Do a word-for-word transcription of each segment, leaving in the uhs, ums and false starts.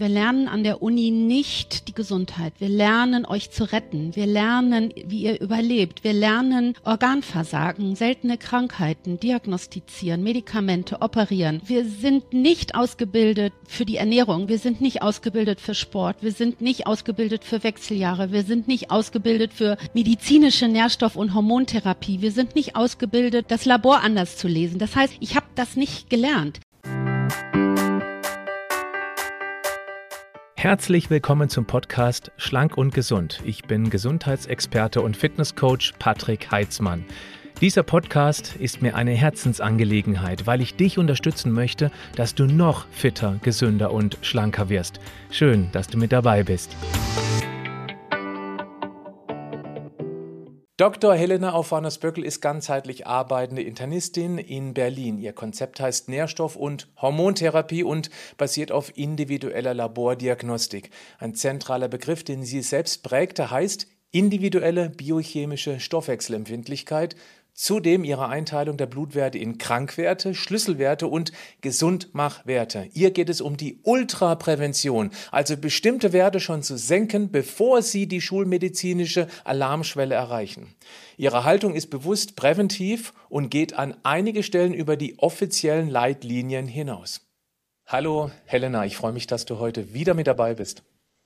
Wir lernen an der Uni nicht die Gesundheit. Wir lernen, euch zu retten. Wir lernen, wie ihr überlebt. Wir lernen Organversagen, seltene Krankheiten, diagnostizieren, Medikamente, operieren. Wir sind nicht ausgebildet für die Ernährung. Wir sind nicht ausgebildet für Sport. Wir sind nicht ausgebildet für Wechseljahre. Wir sind nicht ausgebildet für medizinische Nährstoff- und Hormontherapie. Wir sind nicht ausgebildet, das Labor anders zu lesen. Das heißt, ich habe das nicht gelernt. Herzlich willkommen zum Podcast Schlank und Gesund. Ich bin Gesundheitsexperte und Fitnesscoach Patrick Heitzmann. Dieser Podcast ist mir eine Herzensangelegenheit, weil ich dich unterstützen möchte, dass du noch fitter, gesünder und schlanker wirst. Schön, dass du mit dabei bist. Doktor Helena Aufwarner-Spöckel ist ganzheitlich arbeitende Internistin in Berlin. Ihr Konzept heißt Nährstoff- und Hormontherapie und basiert auf individueller Labordiagnostik. Ein zentraler Begriff, den sie selbst prägte, heißt individuelle biochemische Stoffwechselempfindlichkeit. Zudem ihre Einteilung der Blutwerte in Krankwerte, Schlüsselwerte und Gesundmachwerte. Ihr geht es um die Ultraprävention, also bestimmte Werte schon zu senken, bevor sie die schulmedizinische Alarmschwelle erreichen. Ihre Haltung ist bewusst präventiv und geht an einige Stellen über die offiziellen Leitlinien hinaus. Hallo Helena, ich freue mich, dass du heute wieder mit dabei bist.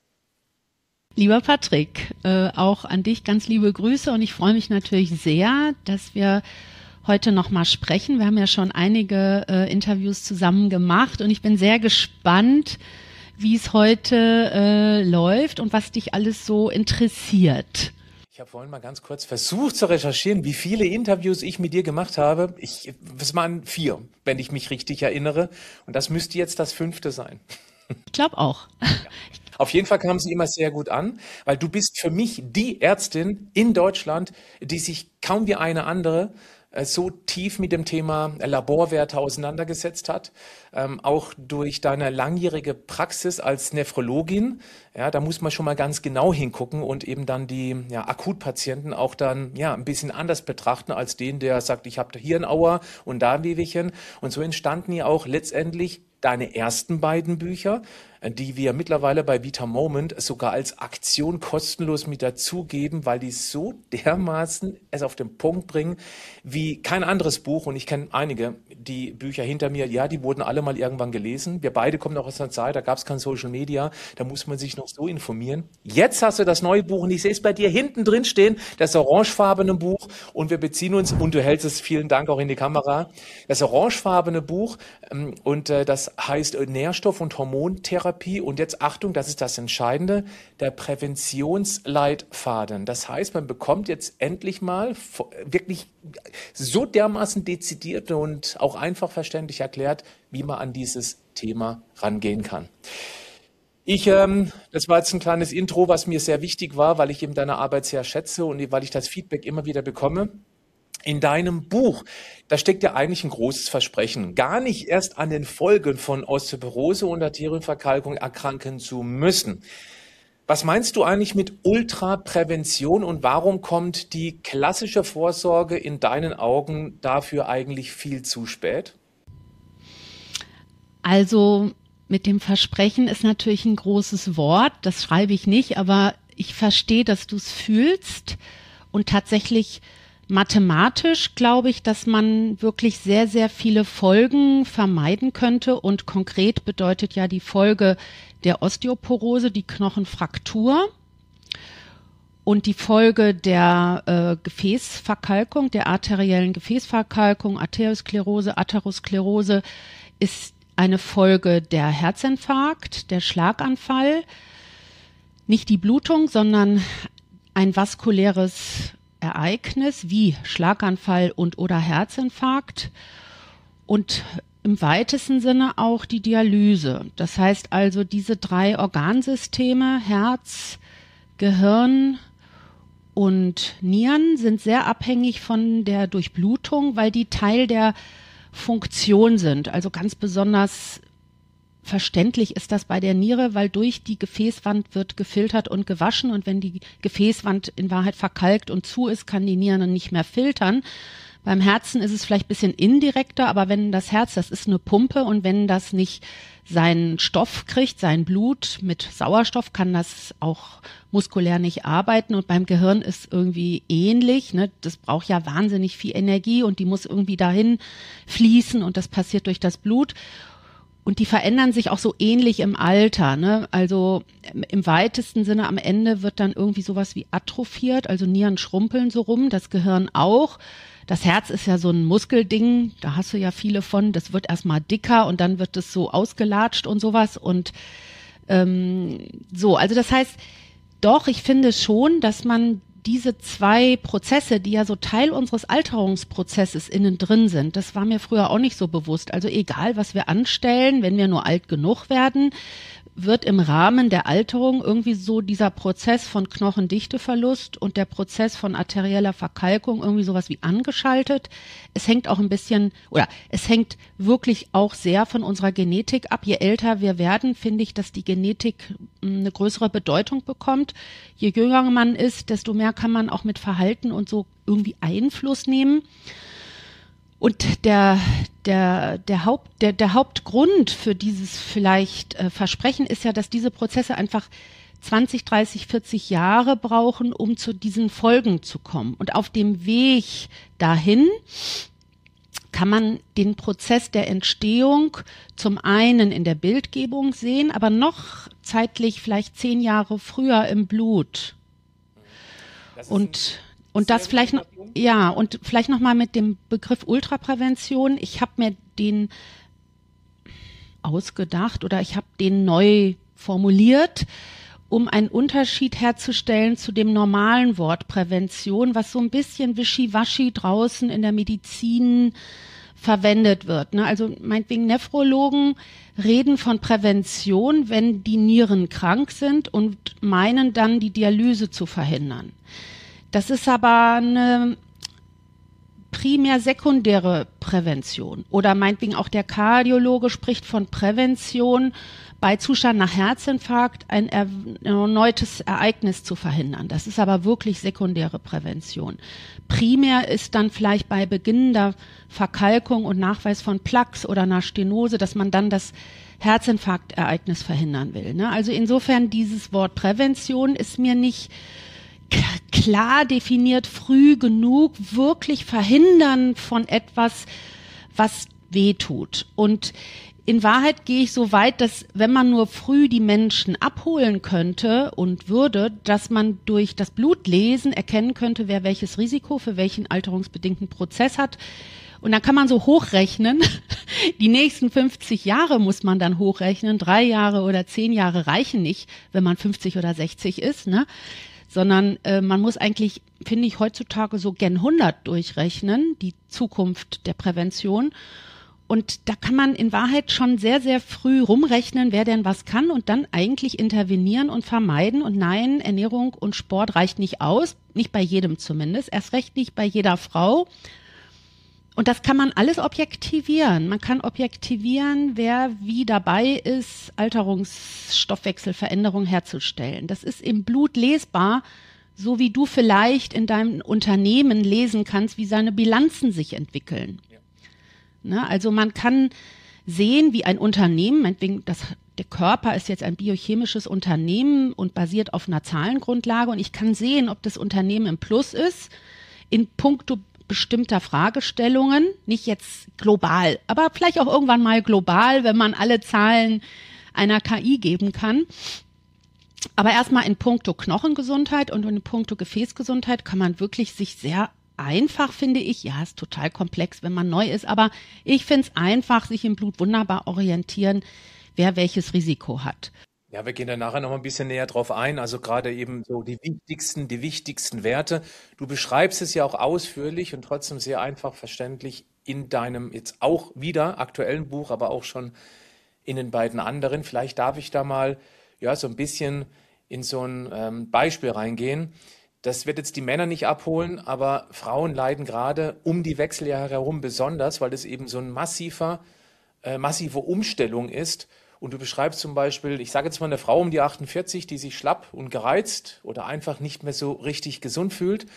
Lieber Patrick, äh, auch an dich ganz liebe Grüße und ich freue mich natürlich sehr, dass wir heute nochmal sprechen. Wir haben ja schon einige äh, Interviews zusammen gemacht und ich bin sehr gespannt, wie es heute äh, läuft und was dich alles so interessiert. Ich habe vorhin mal ganz kurz versucht zu recherchieren, wie viele Interviews ich mit dir gemacht habe. Ich, es waren vier, wenn ich mich richtig erinnere. Und das müsste jetzt das fünfte sein. Ich glaube auch. Ja. Auf jeden Fall kamen sie immer sehr gut an, weil du bist für mich die Ärztin in Deutschland, die sich kaum wie eine andere äh, so tief mit dem Thema Laborwerte auseinandergesetzt hat. Ähm, auch durch deine langjährige Praxis als Nephrologin, ja, da muss man schon mal ganz genau hingucken und eben dann die ja, Akutpatienten auch dann ja ein bisschen anders betrachten als den, der sagt, ich habe hier ein Aua und da ein Wehwehchen. Und so entstanden ja auch letztendlich deine ersten beiden Bücher, die wir mittlerweile bei Vita Moment sogar als Aktion kostenlos mit dazugeben, weil die so dermaßen es auf den Punkt bringen wie kein anderes Buch. Und ich kenne einige, die Bücher hinter mir, ja, die wurden alle mal irgendwann gelesen. Wir beide kommen auch aus einer Zeit, da gab es kein Social Media, da muss man sich noch so informieren. Jetzt hast du das neue Buch und ich sehe es bei dir hinten drin stehen, das orangefarbene Buch und wir beziehen uns, und du hältst es, vielen Dank auch in die Kamera, das orangefarbene Buch und das heißt Nährstoff- und Hormontherapie. Und jetzt Achtung, das ist das Entscheidende, der Präventionsleitfaden. Das heißt, man bekommt jetzt endlich mal wirklich so dermaßen dezidiert und auch einfach verständlich erklärt, wie man an dieses Thema rangehen kann. Ich, ähm, das war jetzt ein kleines Intro, was mir sehr wichtig war, weil ich eben deine Arbeit sehr schätze und weil ich das Feedback immer wieder bekomme. In deinem Buch, da steckt ja eigentlich ein großes Versprechen, gar nicht erst an den Folgen von Osteoporose und Arterienverkalkung erkranken zu müssen. Was meinst du eigentlich mit Ultraprävention und warum kommt die klassische Vorsorge in deinen Augen dafür eigentlich viel zu spät? Also mit dem Versprechen ist natürlich ein großes Wort, das schreibe ich nicht, aber ich verstehe, dass du es fühlst und tatsächlich mathematisch glaube ich, dass man wirklich sehr, sehr viele Folgen vermeiden könnte und konkret bedeutet ja die Folge der Osteoporose, die Knochenfraktur und die Folge der äh, Gefäßverkalkung, der arteriellen Gefäßverkalkung, Arteriosklerose, Atherosklerose ist eine Folge der Herzinfarkt, der Schlaganfall, nicht die Blutung, sondern ein vaskuläres Ereignis wie Schlaganfall und oder Herzinfarkt und im weitesten Sinne auch die Dialyse. Das heißt also, diese drei Organsysteme, Herz, Gehirn und Nieren, sind sehr abhängig von der Durchblutung, weil die Teil der Funktion sind. Also ganz besonders verständlich ist das bei der Niere, weil durch die Gefäßwand wird gefiltert und gewaschen und wenn die Gefäßwand in Wahrheit verkalkt und zu ist, kann die Niere nicht mehr filtern. Beim Herzen ist es vielleicht ein bisschen indirekter, aber wenn das Herz, das ist eine Pumpe und wenn das nicht seinen Stoff kriegt, sein Blut mit Sauerstoff, kann das auch muskulär nicht arbeiten und beim Gehirn ist irgendwie ähnlich, ne? Das braucht ja wahnsinnig viel Energie und die muss irgendwie dahin fließen und das passiert durch das Blut. Und die verändern sich auch so ähnlich im Alter, ne? Also im weitesten Sinne am Ende wird dann irgendwie sowas wie atrophiert, also Nieren schrumpeln so rum, das Gehirn auch. Das Herz ist ja so ein Muskelding, da hast du ja viele von, das wird erstmal dicker und dann wird es so ausgelatscht und sowas und ähm, so, also das heißt, doch, ich finde schon, dass man diese zwei Prozesse, die ja so Teil unseres Alterungsprozesses innen drin sind, das war mir früher auch nicht so bewusst. Also egal, was wir anstellen, wenn wir nur alt genug werden, wird im Rahmen der Alterung irgendwie so dieser Prozess von Knochendichteverlust und der Prozess von arterieller Verkalkung irgendwie sowas wie angeschaltet. Es hängt auch ein bisschen, oder es hängt wirklich auch sehr von unserer Genetik ab. Je älter wir werden, finde ich, dass die Genetik eine größere Bedeutung bekommt. Je jünger man ist, desto mehr kann man auch mit Verhalten und so irgendwie Einfluss nehmen. Und der, der, der, Haupt, der, der Hauptgrund für dieses vielleicht äh, Versprechen ist ja, dass diese Prozesse einfach zwanzig, dreißig, vierzig Jahre brauchen, um zu diesen Folgen zu kommen. Und auf dem Weg dahin kann man den Prozess der Entstehung zum einen in der Bildgebung sehen, aber noch zeitlich vielleicht zehn Jahre früher im Blut. Das ist Und Und das vielleicht noch, ja, und vielleicht noch mal mit dem Begriff Ultraprävention. Ich habe mir den ausgedacht oder ich habe den neu formuliert, um einen Unterschied herzustellen zu dem normalen Wort Prävention, was so ein bisschen wischiwaschi draußen in der Medizin verwendet wird. Ne? Also meinetwegen Nephrologen reden von Prävention, wenn die Nieren krank sind und meinen dann, die Dialyse zu verhindern. Das ist aber eine primär-sekundäre Prävention. Oder meinetwegen auch der Kardiologe spricht von Prävention, bei Zustand nach Herzinfarkt ein erneutes Ereignis zu verhindern. Das ist aber wirklich sekundäre Prävention. Primär ist dann vielleicht bei beginnender Verkalkung und Nachweis von Plaques oder einer Stenose, dass man dann das Herzinfarktereignis verhindern will. Ne? Also insofern dieses Wort Prävention ist mir nicht klar definiert, früh genug, wirklich verhindern von etwas, was weh tut. Und in Wahrheit gehe ich so weit, dass wenn man nur früh die Menschen abholen könnte und würde, dass man durch das Blutlesen erkennen könnte, wer welches Risiko für welchen alterungsbedingten Prozess hat. Und dann kann man so hochrechnen, die nächsten fünfzig Jahre muss man dann hochrechnen, drei Jahre oder zehn Jahre reichen nicht, wenn man fünfzig oder sechzig ist, ne? Sondern äh, man muss eigentlich, finde ich, heutzutage so gen hundert durchrechnen, die Zukunft der Prävention. Und da kann man in Wahrheit schon sehr, sehr früh rumrechnen, wer denn was kann und dann eigentlich intervenieren und vermeiden. Und nein, Ernährung und Sport reicht nicht aus, nicht bei jedem zumindest, erst recht nicht bei jeder Frau. Und das kann man alles objektivieren. Man kann objektivieren, wer wie dabei ist, Alterungsstoffwechselveränderung herzustellen. Das ist im Blut lesbar, so wie du vielleicht in deinem Unternehmen lesen kannst, wie seine Bilanzen sich entwickeln. Ja. Ne, also man kann sehen, wie ein Unternehmen, meinetwegen das, der Körper ist jetzt ein biochemisches Unternehmen und basiert auf einer Zahlengrundlage und ich kann sehen, ob das Unternehmen im Plus ist, in puncto bestimmter Fragestellungen, nicht jetzt global, aber vielleicht auch irgendwann mal global, wenn man alle Zahlen einer K I geben kann. Aber erstmal in puncto Knochengesundheit und in puncto Gefäßgesundheit kann man wirklich sich sehr einfach, finde ich, ja, ist total komplex, wenn man neu ist, aber ich finde es einfach, sich im Blut wunderbar orientieren, wer welches Risiko hat. Ja, wir gehen da nachher noch mal ein bisschen näher drauf ein. Also gerade eben so die wichtigsten, die wichtigsten Werte. Du beschreibst es ja auch ausführlich und trotzdem sehr einfach verständlich in deinem jetzt auch wieder aktuellen Buch, aber auch schon in den beiden anderen. Vielleicht darf ich da mal ja so ein bisschen in so ein ähm, Beispiel reingehen. Das wird jetzt die Männer nicht abholen, aber Frauen leiden gerade um die Wechseljahre herum besonders, weil es eben so ein massiver, äh, massive Umstellung ist. Und du beschreibst zum Beispiel, ich sage jetzt mal eine Frau um die achtundvierzig, die sich schlapp und gereizt oder einfach nicht mehr so richtig gesund fühlt.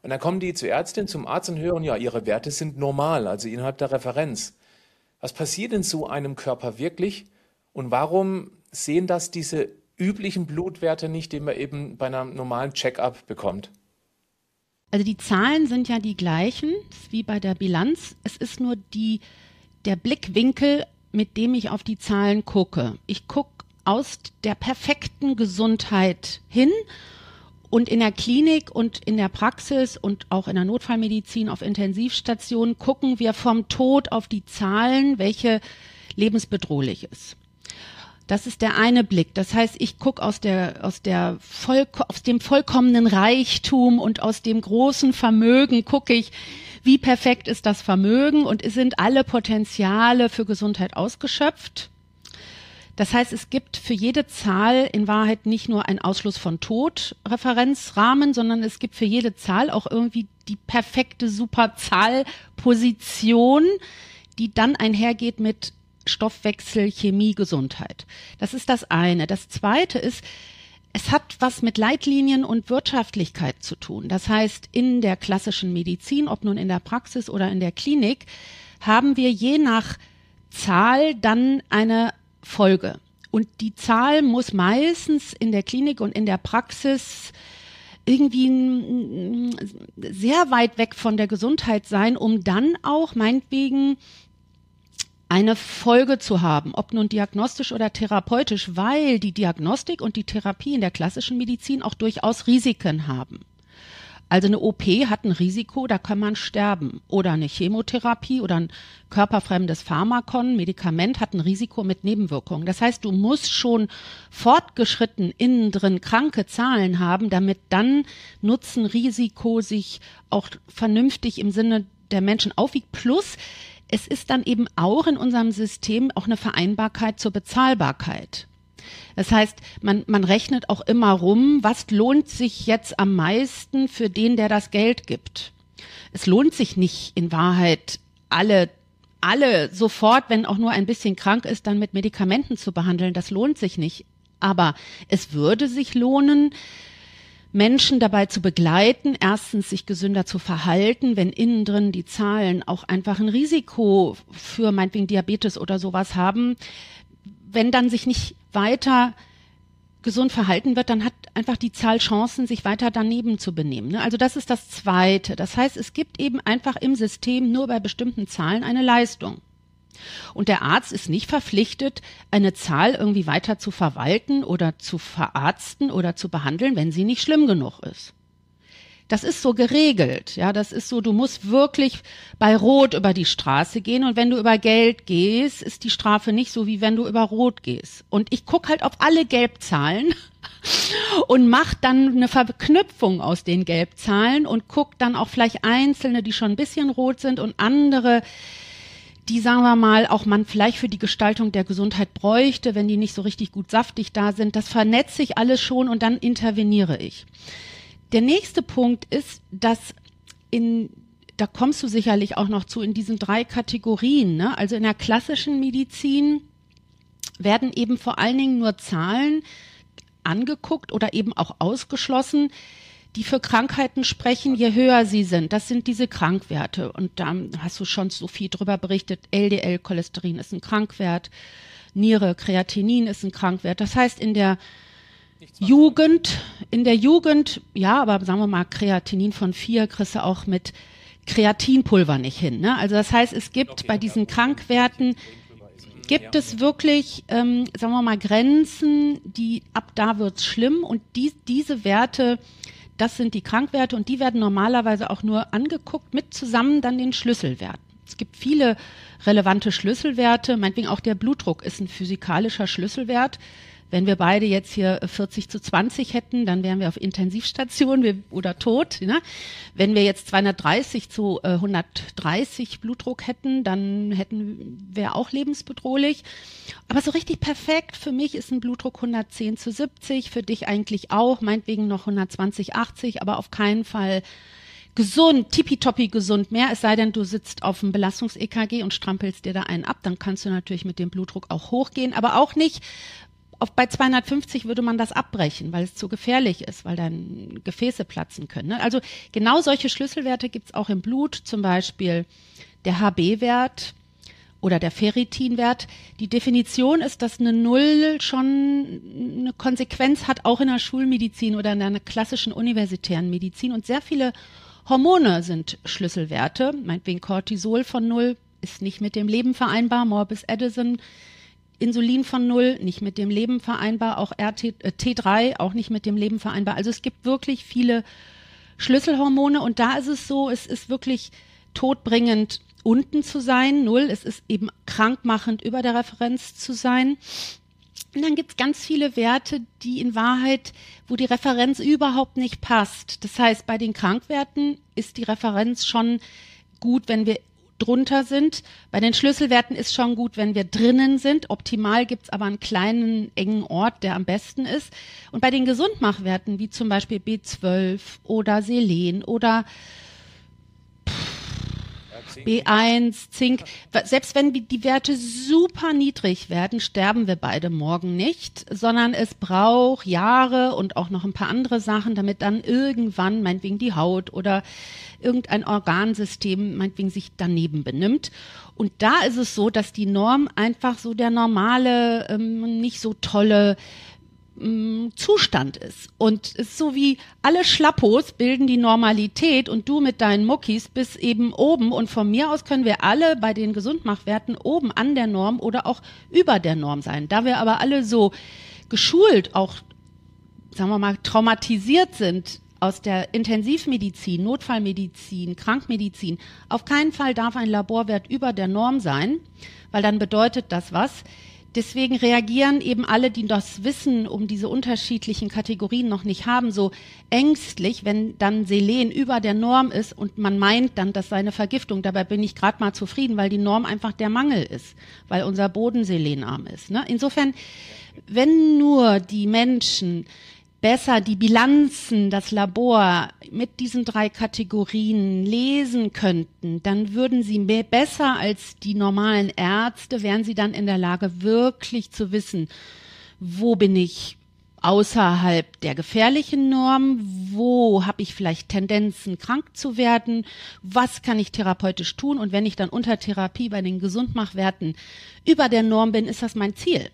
Und dann kommen die zur Ärztin, zum Arzt und hören, ja, ihre Werte sind normal, also innerhalb der Referenz. Was passiert in so einem Körper wirklich? Und warum sehen das diese üblichen Blutwerte nicht, die man eben bei einem normalen Check-up bekommt? Also die Zahlen sind ja die gleichen wie bei der Bilanz. Es ist nur die, der Blickwinkel, mit dem ich auf die Zahlen gucke. Ich gucke aus der perfekten Gesundheit hin und in der Klinik und in der Praxis und auch in der Notfallmedizin auf Intensivstationen gucken wir vom Tod auf die Zahlen, welche lebensbedrohlich ist. Das ist der eine Blick. Das heißt, ich gucke aus der, aus der voll, aus dem vollkommenen Reichtum und aus dem großen Vermögen gucke ich, wie perfekt ist das Vermögen und sind alle Potenziale für Gesundheit ausgeschöpft. Das heißt, es gibt für jede Zahl in Wahrheit nicht nur einen Ausschluss von Tod, Referenzrahmen, sondern es gibt für jede Zahl auch irgendwie die perfekte Superzahlposition, die dann einhergeht mit Stoffwechsel, Chemie, Gesundheit. Das ist das eine. Das zweite ist, es hat was mit Leitlinien und Wirtschaftlichkeit zu tun. Das heißt, in der klassischen Medizin, ob nun in der Praxis oder in der Klinik, haben wir je nach Zahl dann eine Folge. Und die Zahl muss meistens in der Klinik und in der Praxis irgendwie sehr weit weg von der Gesundheit sein, um dann auch meinetwegen eine Folge zu haben, ob nun diagnostisch oder therapeutisch, weil die Diagnostik und die Therapie in der klassischen Medizin auch durchaus Risiken haben. Also eine O P hat ein Risiko, da kann man sterben. Oder eine Chemotherapie oder ein körperfremdes Pharmakon, Medikament hat ein Risiko mit Nebenwirkungen. Das heißt, du musst schon fortgeschritten innen drin kranke Zahlen haben, damit dann Nutzen-Risiko sich auch vernünftig im Sinne der Menschen aufwiegt. Plus, es ist dann eben auch in unserem System auch eine Vereinbarkeit zur Bezahlbarkeit. Das heißt, man, man rechnet auch immer rum, was lohnt sich jetzt am meisten für den, der das Geld gibt. Es lohnt sich nicht in Wahrheit, alle, alle sofort, wenn auch nur ein bisschen krank ist, dann mit Medikamenten zu behandeln. Das lohnt sich nicht. Aber es würde sich lohnen, Menschen dabei zu begleiten, erstens sich gesünder zu verhalten, wenn innen drin die Zahlen auch einfach ein Risiko für meinetwegen Diabetes oder sowas haben. Wenn dann sich nicht weiter gesund verhalten wird, dann hat einfach die Zahl Chancen, sich weiter daneben zu benehmen. Also das ist das Zweite. Das heißt, es gibt eben einfach im System nur bei bestimmten Zahlen eine Leistung. Und der Arzt ist nicht verpflichtet, eine Zahl irgendwie weiter zu verwalten oder zu verarzten oder zu behandeln, wenn sie nicht schlimm genug ist. Das ist so geregelt, ja, das ist so, du musst wirklich bei Rot über die Straße gehen und wenn du über Gelb gehst, ist die Strafe nicht so, wie wenn du über Rot gehst. Und ich gucke halt auf alle Gelbzahlen und mache dann eine Verknüpfung aus den Gelbzahlen und gucke dann auch vielleicht einzelne, die schon ein bisschen rot sind und andere, die, sagen wir mal, auch man vielleicht für die Gestaltung der Gesundheit bräuchte, wenn die nicht so richtig gut saftig da sind. Das vernetze ich alles schon und dann interveniere ich. Der nächste Punkt ist, dass in, da kommst du sicherlich auch noch zu, in diesen drei Kategorien, ne? Also in der klassischen Medizin werden eben vor allen Dingen nur Zahlen angeguckt oder eben auch ausgeschlossen, die für Krankheiten sprechen, je höher sie sind. Das sind diese Krankwerte. Und da hast du schon so viel drüber berichtet. L D L-Cholesterin ist ein Krankwert, Niere, Kreatinin ist ein Krankwert. Das heißt, in der Jugend, in der Jugend, ja, aber sagen wir mal, Kreatinin von vier kriegst du auch mit Kreatinpulver nicht hin. Ne? Also das heißt, es gibt okay, bei diesen Krankwerten, gibt es wirklich, ähm, sagen wir mal, Grenzen, die ab da wird's schlimm und die, diese Werte, das sind die Krankwerte und die werden normalerweise auch nur angeguckt mit zusammen dann den Schlüsselwerten. Es gibt viele relevante Schlüsselwerte, meinetwegen auch der Blutdruck ist ein physikalischer Schlüsselwert. Wenn wir beide jetzt hier vierzig zu zwanzig hätten, dann wären wir auf Intensivstation oder tot. Ne? Wenn wir jetzt zweihundertdreißig zu hundertdreißig Blutdruck hätten, dann hätten wir auch lebensbedrohlich. Aber so richtig perfekt für mich ist ein Blutdruck hundertzehn zu siebzig, für dich eigentlich auch, meinetwegen noch hundertzwanzig, achtzig, aber auf keinen Fall gesund, tippitoppi gesund mehr, es sei denn, du sitzt auf dem Belastungs-E K G und strampelst dir da einen ab, dann kannst du natürlich mit dem Blutdruck auch hochgehen, aber auch nicht auf, bei zweihundertfünfzig würde man das abbrechen, weil es zu gefährlich ist, weil dann Gefäße platzen können. Ne? Also genau solche Schlüsselwerte gibt es auch im Blut, zum Beispiel der H B-Wert oder der Ferritinwert. Die Definition ist, dass eine Null schon eine Konsequenz hat, auch in der Schulmedizin oder in einer klassischen universitären Medizin. Und sehr viele Hormone sind Schlüsselwerte. Meinetwegen Cortisol von Null ist nicht mit dem Leben vereinbar. Morbus Addison, Insulin von Null, nicht mit dem Leben vereinbar. Auch R T, äh, T drei, auch nicht mit dem Leben vereinbar. Also es gibt wirklich viele Schlüsselhormone. Und da ist es so, es ist wirklich todbringend, unten zu sein, null. Es ist eben krankmachend, über der Referenz zu sein. Und dann gibt es ganz viele Werte, die in Wahrheit, wo die Referenz überhaupt nicht passt. Das heißt, bei den Krankwerten ist die Referenz schon gut, wenn wir drunter sind. Bei den Schlüsselwerten ist schon gut, wenn wir drinnen sind. Optimal gibt es aber einen kleinen, engen Ort, der am besten ist. Und bei den Gesundmachwerten, wie zum Beispiel B zwölf oder Selen oder B eins, Zink, selbst wenn die Werte super niedrig werden, sterben wir beide morgen nicht, sondern es braucht Jahre und auch noch ein paar andere Sachen, damit dann irgendwann, meinetwegen die Haut oder irgendein Organsystem, meinetwegen sich daneben benimmt. Und da ist es so, dass die Norm einfach so der normale, ähm, nicht so tolle Zustand ist. Und es ist so wie alle Schlappos bilden die Normalität und du mit deinen Muckis bist eben oben und von mir aus können wir alle bei den Gesundmachwerten oben an der Norm oder auch über der Norm sein. Da wir aber alle so geschult, auch sagen wir mal traumatisiert sind aus der Intensivmedizin, Notfallmedizin, Krankmedizin, auf keinen Fall darf ein Laborwert über der Norm sein, weil dann bedeutet das was. Deswegen reagieren eben alle, die das Wissen um diese unterschiedlichen Kategorien noch nicht haben, so ängstlich, wenn dann Selen über der Norm ist und man meint dann, das sei eine Vergiftung. Dabei bin ich gerade mal zufrieden, weil die Norm einfach der Mangel ist, weil unser Boden selenarm ist. Ne? Insofern, wenn nur die Menschen besser die Bilanzen, das Labor mit diesen drei Kategorien lesen könnten, dann würden sie mehr, besser als die normalen Ärzte, wären sie dann in der Lage, wirklich zu wissen, wo bin ich außerhalb der gefährlichen Norm, wo habe ich vielleicht Tendenzen, krank zu werden, was kann ich therapeutisch tun und wenn ich dann unter Therapie bei den Gesundmachwerten über der Norm bin, ist das mein Ziel.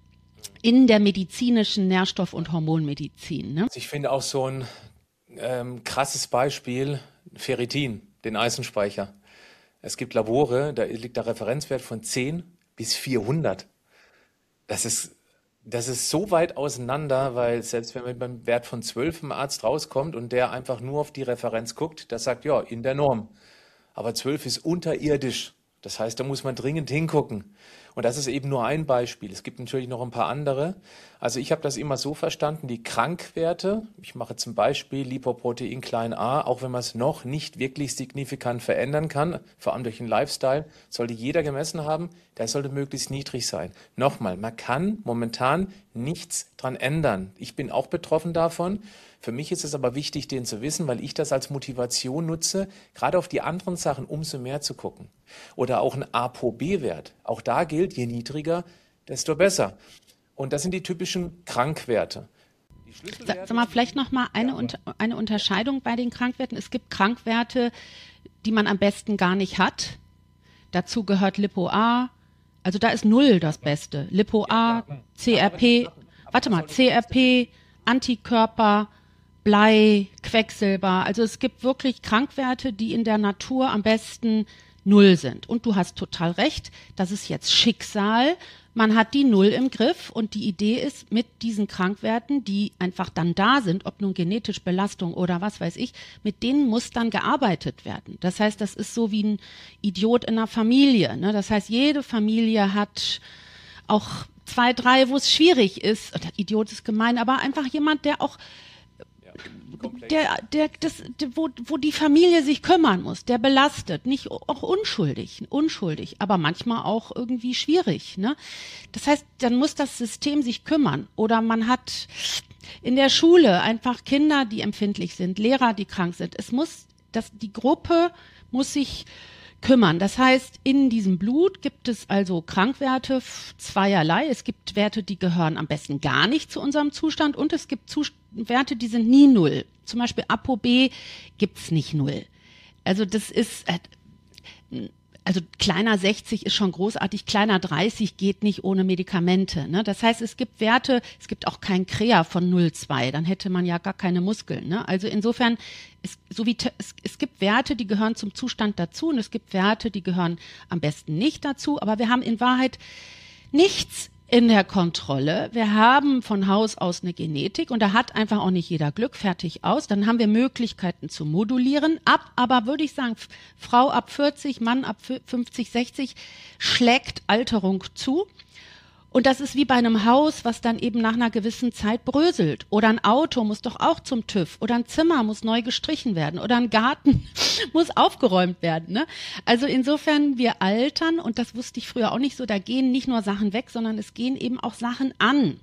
In der medizinischen Nährstoff- und Hormonmedizin. Ne? Ich finde auch so ein ähm, krasses Beispiel, Ferritin, den Eisenspeicher. Es gibt Labore, da liegt der Referenzwert von zehn bis vierhundert. Das ist, das ist so weit auseinander, weil selbst wenn man beim Wert von zwölf im Arzt rauskommt und der einfach nur auf die Referenz guckt, der sagt, ja, in der Norm. Aber zwölf ist unterirdisch. Das heißt, da muss man dringend hingucken. Und das ist eben nur ein Beispiel. Es gibt natürlich noch ein paar andere. Also ich habe das immer so verstanden, die Krankwerte, ich mache zum Beispiel Lipoprotein klein a, auch wenn man es noch nicht wirklich signifikant verändern kann, vor allem durch den Lifestyle, sollte jeder gemessen haben, der sollte möglichst niedrig sein. Nochmal, man kann momentan nichts dran ändern. Ich bin auch betroffen davon. Für mich ist es aber wichtig, den zu wissen, weil ich das als Motivation nutze, gerade auf die anderen Sachen umso mehr zu gucken. Oder auch ein ApoB-Wert. Auch da gilt, je niedriger, desto besser. Und das sind die typischen Krankwerte. Sag mal, vielleicht noch mal eine, unter, eine Unterscheidung bei den Krankwerten. Es gibt Krankwerte, die man am besten gar nicht hat. Dazu gehört Lipo-A. Also da ist Null das Beste. Lipo-A, C R P, warte mal, C R P, Antikörper, Blei, Quecksilber. Also es gibt wirklich Krankwerte, die in der Natur am besten Null sind. Und du hast total recht, das ist jetzt Schicksal. Man hat die Null im Griff und die Idee ist, mit diesen Krankwerten, die einfach dann da sind, ob nun genetisch Belastung oder was weiß ich, mit denen muss dann gearbeitet werden. Das heißt, das ist so wie ein Idiot in einer Familie. Ne? Das heißt, jede Familie hat auch zwei, drei, wo es schwierig ist. Der Idiot ist gemein, aber einfach jemand, der auch Der, der, das, der, wo, wo die Familie sich kümmern muss, der belastet, nicht auch unschuldig, unschuldig, aber manchmal auch irgendwie schwierig, ne? Das heißt, dann muss das System sich kümmern. Oder man hat in der Schule einfach Kinder, die empfindlich sind, Lehrer, die krank sind. Es muss, das, die Gruppe muss sich kümmern. Das heißt, in diesem Blut gibt es also Krankwerte zweierlei. Es gibt Werte, die gehören am besten gar nicht zu unserem Zustand und es gibt Zust- Werte, die sind nie null. Zum Beispiel ApoB gibt's nicht null. Also das ist, äh, also kleiner sechzig ist schon großartig, kleiner dreißig geht nicht ohne Medikamente. Ne? Das heißt, es gibt Werte, es gibt auch kein Krea von null Komma zwei, dann hätte man ja gar keine Muskeln. Ne? Also insofern, es, so wie, es, es gibt Werte, die gehören zum Zustand dazu und es gibt Werte, die gehören am besten nicht dazu. Aber wir haben in Wahrheit nichts in der Kontrolle. Wir haben von Haus aus eine Genetik und da hat einfach auch nicht jeder Glück, fertig aus. Dann haben wir Möglichkeiten zu modulieren. Ab, aber würde ich sagen, Frau ab vierzig, Mann ab fünfzig, sechzig schlägt Alterung zu. Und das ist wie bei einem Haus, was dann eben nach einer gewissen Zeit bröselt. Oder ein Auto muss doch auch zum TÜV. Oder ein Zimmer muss neu gestrichen werden. Oder ein Garten muss aufgeräumt werden. Ne? Also insofern, wir altern, und das wusste ich früher auch nicht so, da gehen nicht nur Sachen weg, sondern es gehen eben auch Sachen an.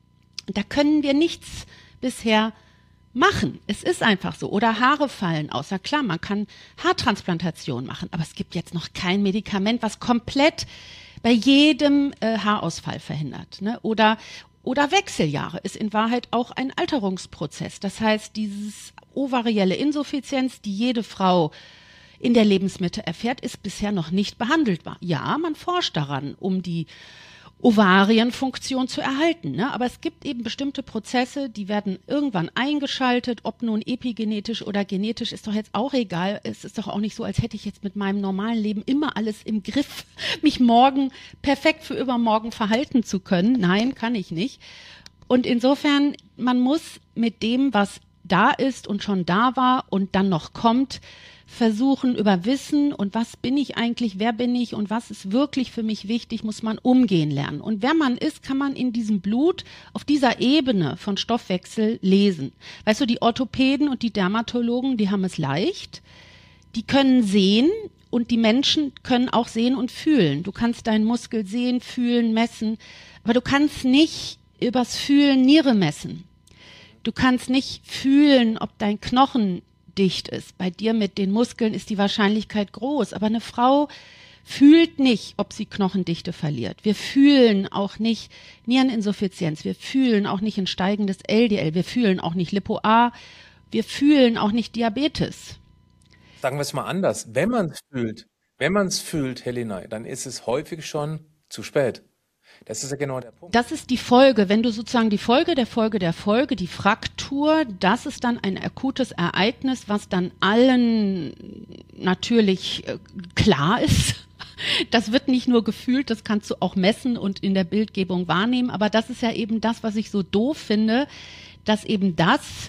Da können wir nichts bisher machen. Es ist einfach so. Oder Haare fallen aus. Ja klar, man kann Haartransplantation machen, aber es gibt jetzt noch kein Medikament, was komplett bei jedem äh, Haarausfall verhindert. Ne? Oder, oder Wechseljahre ist in Wahrheit auch ein Alterungsprozess. Das heißt, dieses ovarielle Insuffizienz, die jede Frau in der Lebensmitte erfährt, ist bisher noch nicht behandelbar. Ja, man forscht daran, um die Ovarienfunktion zu erhalten. Ne? Aber es gibt eben bestimmte Prozesse, die werden irgendwann eingeschaltet, ob nun epigenetisch oder genetisch, ist doch jetzt auch egal. Es ist doch auch nicht so, als hätte ich jetzt mit meinem normalen Leben immer alles im Griff, mich morgen perfekt für übermorgen verhalten zu können. Nein, kann ich nicht. Und insofern, man muss mit dem, was da ist und schon da war und dann noch kommt, versuchen über Wissen und was bin ich eigentlich, wer bin ich und was ist wirklich für mich wichtig, muss man umgehen lernen. Und wer man ist, kann man in diesem Blut auf dieser Ebene von Stoffwechsel lesen. Weißt du, die Orthopäden und die Dermatologen, die haben es leicht, die können sehen und die Menschen können auch sehen und fühlen. Du kannst deinen Muskel sehen, fühlen, messen, aber du kannst nicht übers Fühlen Niere messen. Du kannst nicht fühlen, ob dein Knochen dicht ist. Bei dir mit den Muskeln ist die Wahrscheinlichkeit groß, aber eine Frau fühlt nicht, ob sie Knochendichte verliert. Wir fühlen auch nicht Niereninsuffizienz, wir fühlen auch nicht ein steigendes L D L, wir fühlen auch nicht Lipo-A, wir fühlen auch nicht Diabetes. Sagen wir es mal anders, wenn man es fühlt, wenn man es fühlt, Helena, dann ist es häufig schon zu spät. Das ist ja genau der Punkt. Das ist die Folge, wenn du sozusagen die Folge der Folge der Folge, die Fraktur, das ist dann ein akutes Ereignis, was dann allen natürlich äh, klar ist. Das wird nicht nur gefühlt, das kannst du auch messen und in der Bildgebung wahrnehmen, aber das ist ja eben das, was ich so doof finde, dass eben das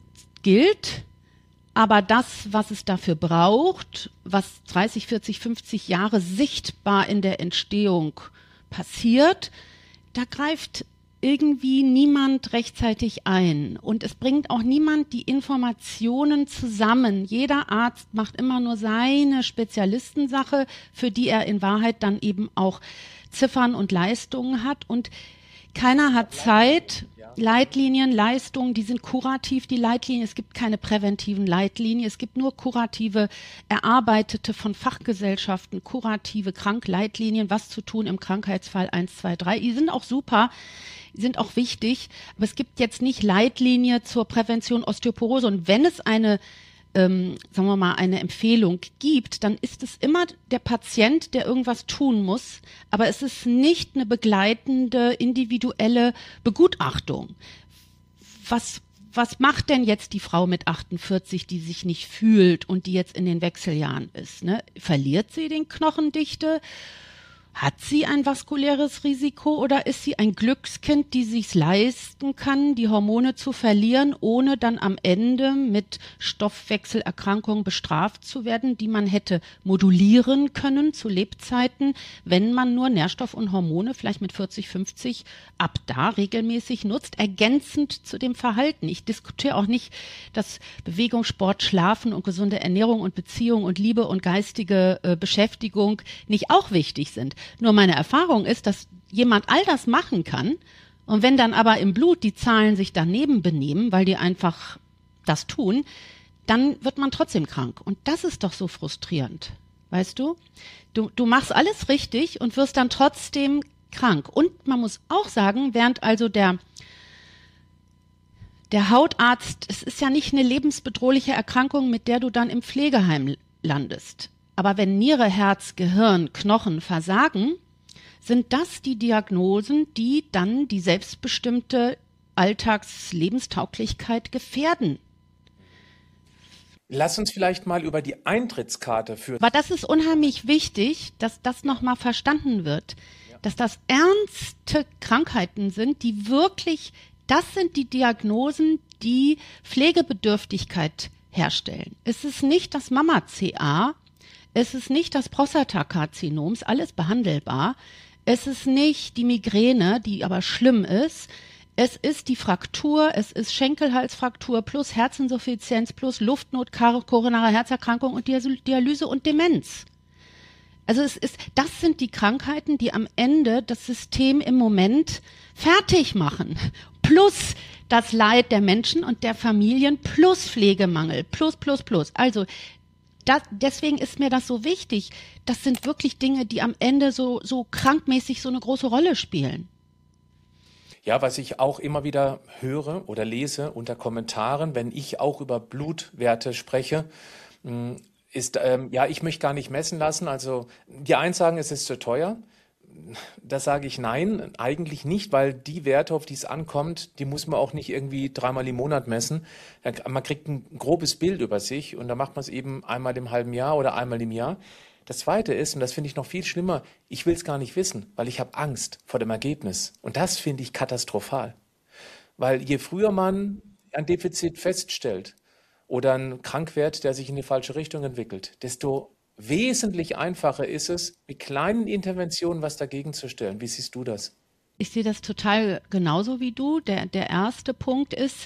gilt, aber das, was es dafür braucht, was dreißig, vierzig, fünfzig Jahre sichtbar in der Entstehung passiert, da greift irgendwie niemand rechtzeitig ein. Und es bringt auch niemand die Informationen zusammen. Jeder Arzt macht immer nur seine Spezialistensache, für die er in Wahrheit dann eben auch Ziffern und Leistungen hat. Und keiner hat Zeit. Leitlinien, Leistungen, die sind kurativ, die Leitlinien. Es gibt keine präventiven Leitlinien. Es gibt nur kurative, erarbeitete von Fachgesellschaften, kurative Krankleitlinien, was zu tun im Krankheitsfall eins, zwei, drei. Die sind auch super, die sind auch wichtig. Aber es gibt jetzt nicht Leitlinie zur Prävention Osteoporose. Und wenn es eine Ähm, sagen wir mal, eine Empfehlung gibt, dann ist es immer der Patient, der irgendwas tun muss, aber es ist nicht eine begleitende, individuelle Begutachtung. Was, was macht denn jetzt die Frau mit achtundvierzig, die sich nicht fühlt und die jetzt in den Wechseljahren ist? Ne? Verliert sie den Knochendichte? Hat sie ein vaskuläres Risiko oder ist sie ein Glückskind, die sich's leisten kann, die Hormone zu verlieren, ohne dann am Ende mit Stoffwechselerkrankungen bestraft zu werden, die man hätte modulieren können zu Lebzeiten, wenn man nur Nährstoff und Hormone vielleicht mit vierzig, fünfzig ab da regelmäßig nutzt, ergänzend zu dem Verhalten. Ich diskutiere auch nicht, dass Bewegung, Sport, Schlafen und gesunde Ernährung und Beziehung und Liebe und geistige äh, Beschäftigung nicht auch wichtig sind. Nur meine Erfahrung ist, dass jemand all das machen kann und wenn dann aber im Blut die Zahlen sich daneben benehmen, weil die einfach das tun, dann wird man trotzdem krank. Und das ist doch so frustrierend. weißt du? Du, du machst alles richtig und wirst dann trotzdem krank. Und man muss auch sagen, während also der, der Hautarzt, es ist ja nicht eine lebensbedrohliche Erkrankung, mit der du dann im Pflegeheim landest. Aber wenn Niere, Herz, Gehirn, Knochen versagen, sind das die Diagnosen, die dann die selbstbestimmte Alltagslebenstauglichkeit gefährden. Lass uns vielleicht mal über die Eintrittskarte für. Aber das ist unheimlich wichtig, dass das nochmal verstanden wird, ja. Dass das ernste Krankheiten sind, die wirklich, das sind die Diagnosen, die Pflegebedürftigkeit herstellen. Es ist nicht das Mama-C A, es ist nicht das Prostatakarzinom, ist alles behandelbar. Es ist nicht die Migräne, die aber schlimm ist. Es ist die Fraktur, es ist Schenkelhalsfraktur plus Herzinsuffizienz plus Luftnot, koronare Herzerkrankung und Dialyse und Demenz. Also es ist, das sind die Krankheiten, die am Ende das System im Moment fertig machen. Plus das Leid der Menschen und der Familien plus Pflegemangel, plus, plus, plus. Also das, deswegen ist mir das so wichtig. Das sind wirklich Dinge, die am Ende so, so krankmäßig so eine große Rolle spielen. Ja, was ich auch immer wieder höre oder lese unter Kommentaren, wenn ich auch über Blutwerte spreche, ist, ähm, ja, ich möchte gar nicht messen lassen. Also die einen sagen, es ist zu teuer. Da sage ich nein, eigentlich nicht, weil die Werte, auf die es ankommt, die muss man auch nicht irgendwie dreimal im Monat messen. Man kriegt ein grobes Bild über sich und da macht man es eben einmal im halben Jahr oder einmal im Jahr. Das Zweite ist, und das finde ich noch viel schlimmer, ich will es gar nicht wissen, weil ich habe Angst vor dem Ergebnis. Und das finde ich katastrophal. Weil je früher man ein Defizit feststellt oder einen Krankwert, der sich in die falsche Richtung entwickelt, desto wesentlich einfacher ist es, mit kleinen Interventionen was dagegen zu stellen. Wie siehst du das? Ich sehe das total genauso wie du. Der, der erste Punkt ist,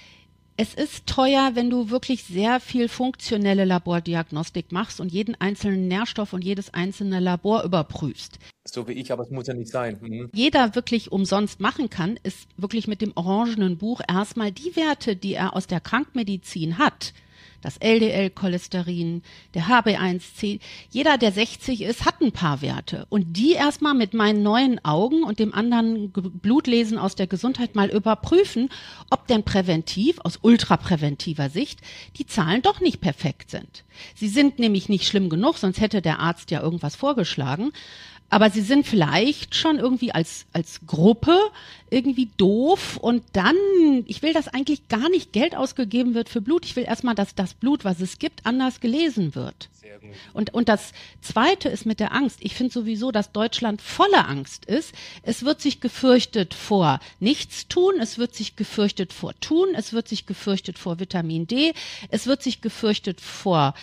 es ist teuer, wenn du wirklich sehr viel funktionelle Labordiagnostik machst und jeden einzelnen Nährstoff und jedes einzelne Labor überprüfst. So wie ich, aber es muss ja nicht sein. Mhm. Jeder wirklich umsonst machen kann, ist wirklich mit dem orangenen Buch erstmal die Werte, die er aus der Krankmedizin hat. Das L D L-Cholesterin, der H B eins C. Jeder, der sechzig ist, hat ein paar Werte. Und die erstmal mit meinen neuen Augen und dem anderen Blutlesen aus der Gesundheit mal überprüfen, ob denn präventiv, aus ultrapräventiver Sicht, die Zahlen doch nicht perfekt sind. Sie sind nämlich nicht schlimm genug, sonst hätte der Arzt ja irgendwas vorgeschlagen. Aber sie sind vielleicht schon irgendwie als, als Gruppe irgendwie doof und dann, ich will, dass eigentlich gar nicht Geld ausgegeben wird für Blut. Ich will erstmal, dass das Blut, was es gibt, anders gelesen wird. Sehr gut. Und, und das Zweite ist mit der Angst. Ich finde sowieso, dass Deutschland voller Angst ist. Es wird sich gefürchtet vor Nichtstun, es wird sich gefürchtet vor Tun, es wird sich gefürchtet vor Vitamin D, es wird sich gefürchtet vor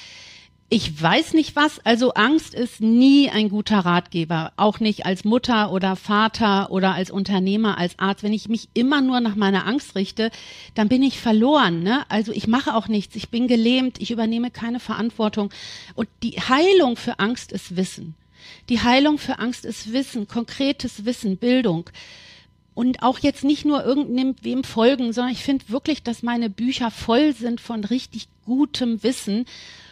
ich weiß nicht was, also Angst ist nie ein guter Ratgeber, auch nicht als Mutter oder Vater oder als Unternehmer, als Arzt. Wenn ich mich immer nur nach meiner Angst richte, dann bin ich verloren, ne? Also ich mache auch nichts, ich bin gelähmt, ich übernehme keine Verantwortung. Und die Heilung für Angst ist Wissen. Die Heilung für Angst ist Wissen, konkretes Wissen, Bildung. Und auch jetzt nicht nur irgendwem folgen, sondern ich finde wirklich, dass meine Bücher voll sind von richtig gutem Wissen.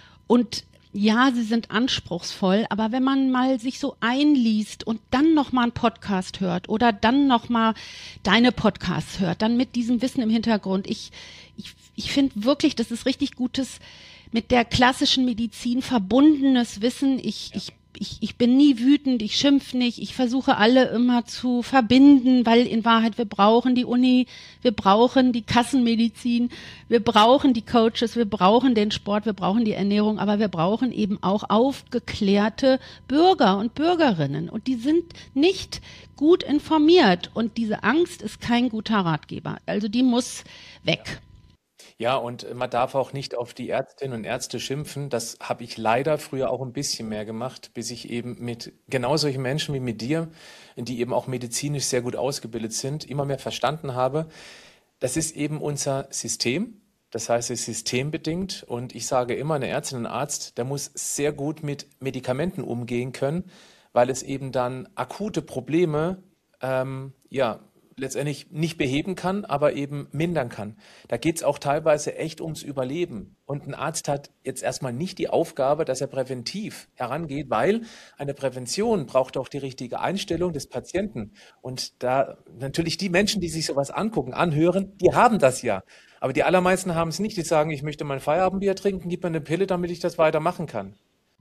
Und ja, sie sind anspruchsvoll, aber wenn man mal sich so einliest und dann nochmal einen Podcast hört oder dann nochmal deine Podcasts hört, dann mit diesem Wissen im Hintergrund, ich, ich, ich finde wirklich, das ist richtig gutes, mit der klassischen Medizin verbundenes Wissen. Ich, ich Ich, ich bin nie wütend, ich schimpf nicht, ich versuche alle immer zu verbinden, weil in Wahrheit wir brauchen die Uni, wir brauchen die Kassenmedizin, wir brauchen die Coaches, wir brauchen den Sport, wir brauchen die Ernährung, aber wir brauchen eben auch aufgeklärte Bürger und Bürgerinnen und die sind nicht gut informiert und diese Angst ist kein guter Ratgeber, also die muss weg. Ja, und man darf auch nicht auf die Ärztinnen und Ärzte schimpfen. Das habe ich leider früher auch ein bisschen mehr gemacht, bis ich eben mit genau solchen Menschen wie mit dir, die eben auch medizinisch sehr gut ausgebildet sind, immer mehr verstanden habe, das ist eben unser System. Das heißt, es ist systembedingt. Und ich sage immer, eine Ärztin und ein Arzt, der muss sehr gut mit Medikamenten umgehen können, weil es eben dann akute Probleme ähm, ja, letztendlich nicht beheben kann, aber eben mindern kann. Da geht es auch teilweise echt ums Überleben. Und ein Arzt hat jetzt erstmal nicht die Aufgabe, dass er präventiv herangeht, weil eine Prävention braucht auch die richtige Einstellung des Patienten. Und da natürlich die Menschen, die sich sowas angucken, anhören, die haben das ja. Aber die allermeisten haben es nicht. Die sagen, ich möchte mein Feierabendbier trinken, gib mir eine Pille, damit ich das weitermachen kann.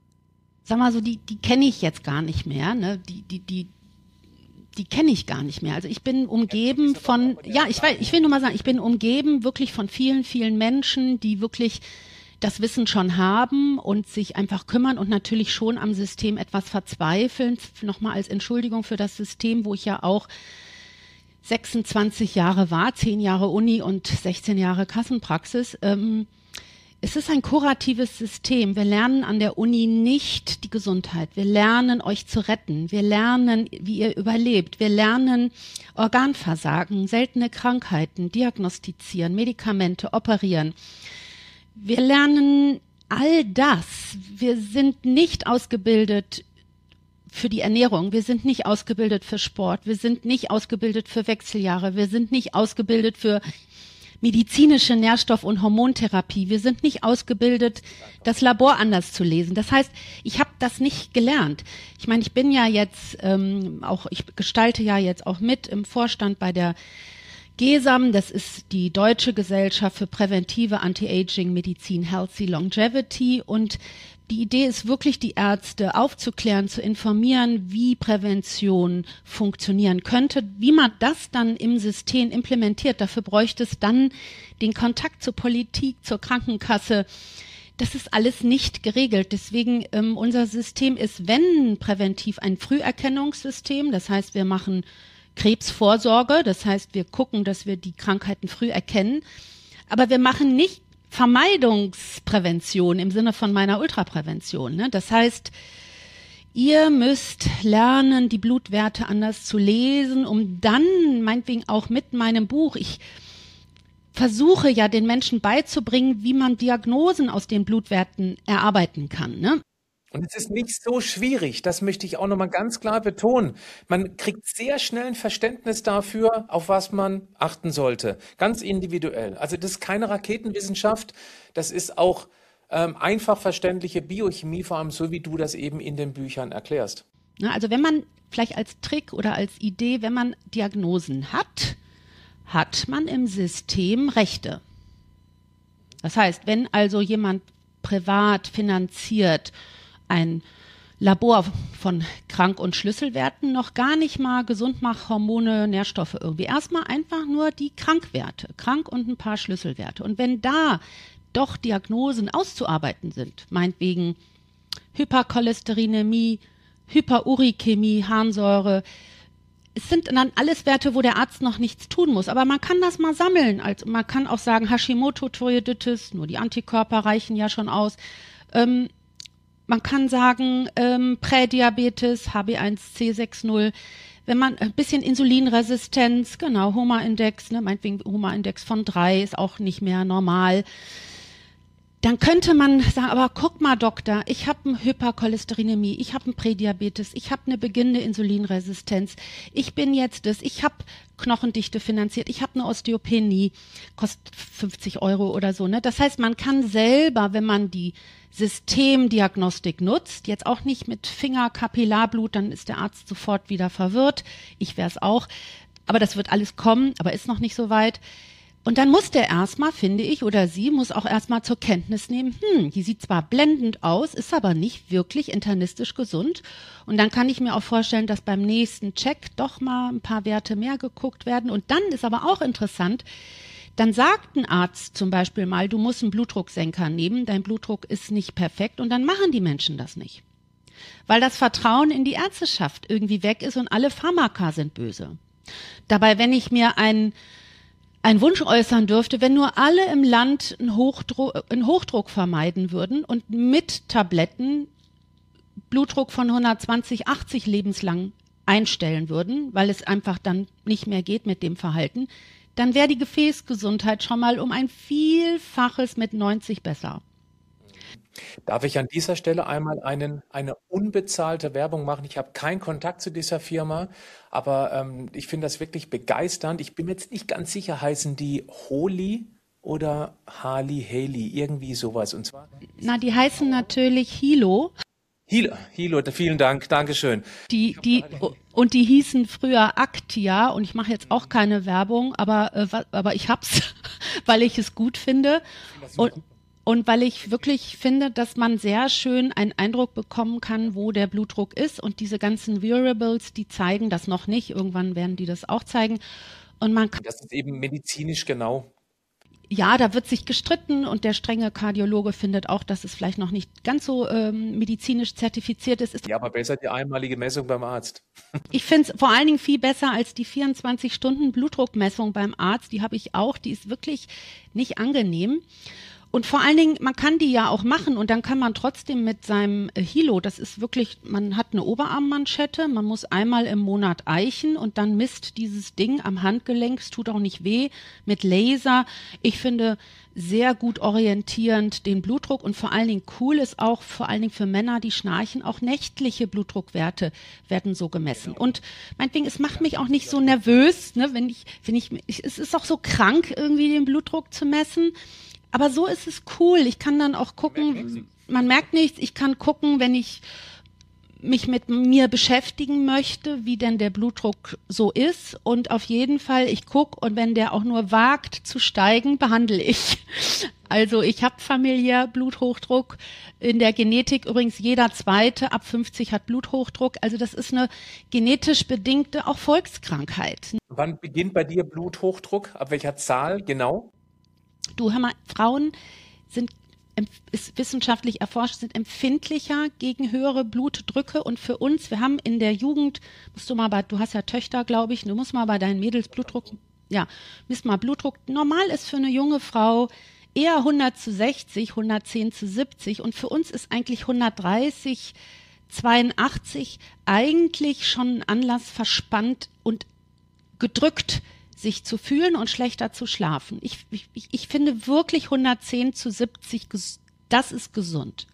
Sag mal so, die, die kenne ich jetzt gar nicht mehr, ne? Die, die, die, die kenne ich gar nicht mehr. Also ich bin umgeben von, ja, ich will, ich will nur mal sagen, ich bin umgeben wirklich von vielen, vielen Menschen, die wirklich das Wissen schon haben und sich einfach kümmern und natürlich schon am System etwas verzweifeln. Nochmal als Entschuldigung für das System, wo ich ja auch sechsundzwanzig Jahre war, zehn Jahre Uni und sechzehn Jahre Kassenpraxis. Ähm, Es ist ein kuratives System. Wir lernen an der Uni nicht die Gesundheit. Wir lernen, euch zu retten. Wir lernen, wie ihr überlebt. Wir lernen Organversagen, seltene Krankheiten, diagnostizieren, Medikamente, operieren. Wir lernen all das. Wir sind nicht ausgebildet für die Ernährung. Wir sind nicht ausgebildet für Sport. Wir sind nicht ausgebildet für Wechseljahre. Wir sind nicht ausgebildet für medizinische Nährstoff- und Hormontherapie. Wir sind nicht ausgebildet, das Labor anders zu lesen. Das heißt, ich habe das nicht gelernt. Ich meine, ich bin ja jetzt ähm, auch, ich gestalte ja jetzt auch mit im Vorstand bei der G E S A M. Das ist die Deutsche Gesellschaft für präventive Anti-Aging-Medizin, Healthy Longevity. Und die Idee ist wirklich, die Ärzte aufzuklären, zu informieren, wie Prävention funktionieren könnte, wie man das dann im System implementiert. Dafür bräuchte es dann den Kontakt zur Politik, zur Krankenkasse. Das ist alles nicht geregelt. Deswegen ähm, unser System ist, wenn präventiv, ein Früherkennungssystem. Das heißt, wir machen Krebsvorsorge. Das heißt, wir gucken, dass wir die Krankheiten früh erkennen. Aber wir machen nicht Vermeidungsprävention im Sinne von meiner Ultraprävention. Ne? Das heißt, ihr müsst lernen, die Blutwerte anders zu lesen, um dann, meinetwegen auch mit meinem Buch, ich versuche ja den Menschen beizubringen, wie man Diagnosen aus den Blutwerten erarbeiten kann. Ne? Und es ist nicht so schwierig, das möchte ich auch nochmal ganz klar betonen. Man kriegt sehr schnell ein Verständnis dafür, auf was man achten sollte, ganz individuell. Also das ist keine Raketenwissenschaft, das ist auch ähm, einfach verständliche Biochemie, vor allem so, wie du das eben in den Büchern erklärst. Na, also wenn man vielleicht als Trick oder als Idee, wenn man Diagnosen hat, hat man im System Rechte. Das heißt, wenn also jemand privat finanziert ein Labor von Krank- und Schlüsselwerten, noch gar nicht mal Gesundmachhormone, Nährstoffe irgendwie. Erstmal einfach nur die Krankwerte, krank und ein paar Schlüsselwerte. Und wenn da doch Diagnosen auszuarbeiten sind, meinetwegen Hypercholesterinämie, Hyperurikämie, Harnsäure, es sind dann alles Werte, wo der Arzt noch nichts tun muss. Aber man kann das mal sammeln. Also man kann auch sagen Hashimoto-Thyreoiditis, nur die Antikörper reichen ja schon aus. Ähm, Man kann sagen, ähm, Prädiabetes, H B eins C sechzig, wenn man ein bisschen Insulinresistenz, genau, Homa-Index, ne, meinetwegen Homa-Index von drei ist auch nicht mehr normal. Dann könnte man sagen, aber guck mal, Doktor, ich habe eine Hypercholesterinämie, ich habe einen Prädiabetes, ich habe eine beginnende Insulinresistenz, ich bin jetzt das, ich habe Knochendichte finanziert, ich habe eine Osteopenie, kostet fünfzig Euro oder so. Ne? Das heißt, man kann selber, wenn man die Systemdiagnostik nutzt, jetzt auch nicht mit Finger, Kapillarblut, dann ist der Arzt sofort wieder verwirrt, ich wäre es auch, aber das wird alles kommen, aber ist noch nicht so weit. Und dann muss der erstmal, finde ich, oder sie muss auch erstmal zur Kenntnis nehmen, hm, die sieht zwar blendend aus, ist aber nicht wirklich internistisch gesund. Und dann kann ich mir auch vorstellen, dass beim nächsten Check doch mal ein paar Werte mehr geguckt werden. Und dann ist aber auch interessant, dann sagt ein Arzt zum Beispiel mal, du musst einen Blutdrucksenker nehmen, dein Blutdruck ist nicht perfekt. Und dann machen die Menschen das nicht. Weil das Vertrauen in die Ärzteschaft irgendwie weg ist und alle Pharmaka sind böse. Dabei, wenn ich mir ein einen Wunsch äußern dürfte, wenn nur alle im Land einen Hochdruck, einen Hochdruck vermeiden würden und mit Tabletten Blutdruck von hundertzwanzig, achtzig lebenslang einstellen würden, weil es einfach dann nicht mehr geht mit dem Verhalten, dann wäre die Gefäßgesundheit schon mal um ein Vielfaches mit neunzig besser. Darf ich an dieser Stelle einmal einen, eine unbezahlte Werbung machen? Ich habe keinen Kontakt zu dieser Firma, aber ähm, ich finde das wirklich begeisternd. Ich bin mir jetzt nicht ganz sicher, heißen die Holy oder Harley Haley, irgendwie sowas. Und zwar ist Na, das die eine heißen Power. natürlich Hilo. Hilo, Hilo, vielen Dank, Dankeschön. Die, Ich habe die, gerade und die hießen früher Actia und ich mache jetzt auch keine Werbung, aber, äh, wa- aber ich hab's, weil ich es gut finde ich finde das und, super. und weil ich wirklich finde, dass man sehr schön einen Eindruck bekommen kann, wo der Blutdruck ist und diese ganzen Wearables, die zeigen das noch nicht. Irgendwann werden die das auch zeigen. Und man kann, Und das ist eben medizinisch genau. ja, da wird sich gestritten und der strenge Kardiologe findet auch, dass es vielleicht noch nicht ganz so ähm, medizinisch zertifiziert ist. Ist Ja, aber besser die einmalige Messung beim Arzt. Ich finde es vor allen Dingen viel besser als die vierundzwanzig Stunden Blutdruckmessung beim Arzt. Die habe ich auch. Die ist wirklich nicht angenehm. Und vor allen Dingen, man kann die ja auch machen und dann kann man trotzdem mit seinem äh, Hilo, das ist wirklich, man hat eine Oberarmmanschette, man muss einmal im Monat eichen und dann misst dieses Ding am Handgelenk, es tut auch nicht weh, mit Laser. Ich finde sehr gut orientierend den Blutdruck und vor allen Dingen cool ist auch, vor allen Dingen für Männer, die schnarchen, auch nächtliche Blutdruckwerte werden so gemessen. Und meinetwegen, es macht mich auch nicht so nervös, ne, wenn ich, wenn ich, ich, es ist auch so krank, irgendwie den Blutdruck zu messen. Aber so ist es cool. Ich kann dann auch gucken, man merkt nichts. Ich kann gucken, wenn ich mich mit mir beschäftigen möchte, wie denn der Blutdruck so ist. Und auf jeden Fall, ich gucke und wenn der auch nur wagt zu steigen, behandle ich. Also ich habe familiär Bluthochdruck. In der Genetik übrigens jeder Zweite ab fünfzig hat Bluthochdruck. Also das ist eine genetisch bedingte auch Volkskrankheit. Wann beginnt bei dir Bluthochdruck? Ab welcher Zahl genau? Du, hör mal, Frauen sind, ist wissenschaftlich erforscht, sind empfindlicher gegen höhere Blutdrücke und für uns, wir haben in der Jugend, musst du mal bei, du hast ja Töchter, glaube ich, du musst mal bei deinen Mädels Blutdruck, ja, misst mal Blutdruck. Normal ist für eine junge Frau eher hundert zu sechzig, hundertzehn zu siebzig und für uns ist eigentlich hundertdreißig, zweiundachtzig eigentlich schon ein Anlass, verspannt und gedrückt sich zu fühlen und schlechter zu schlafen. Ich, ich, ich finde wirklich hundertzehn zu siebzig, das ist gesund.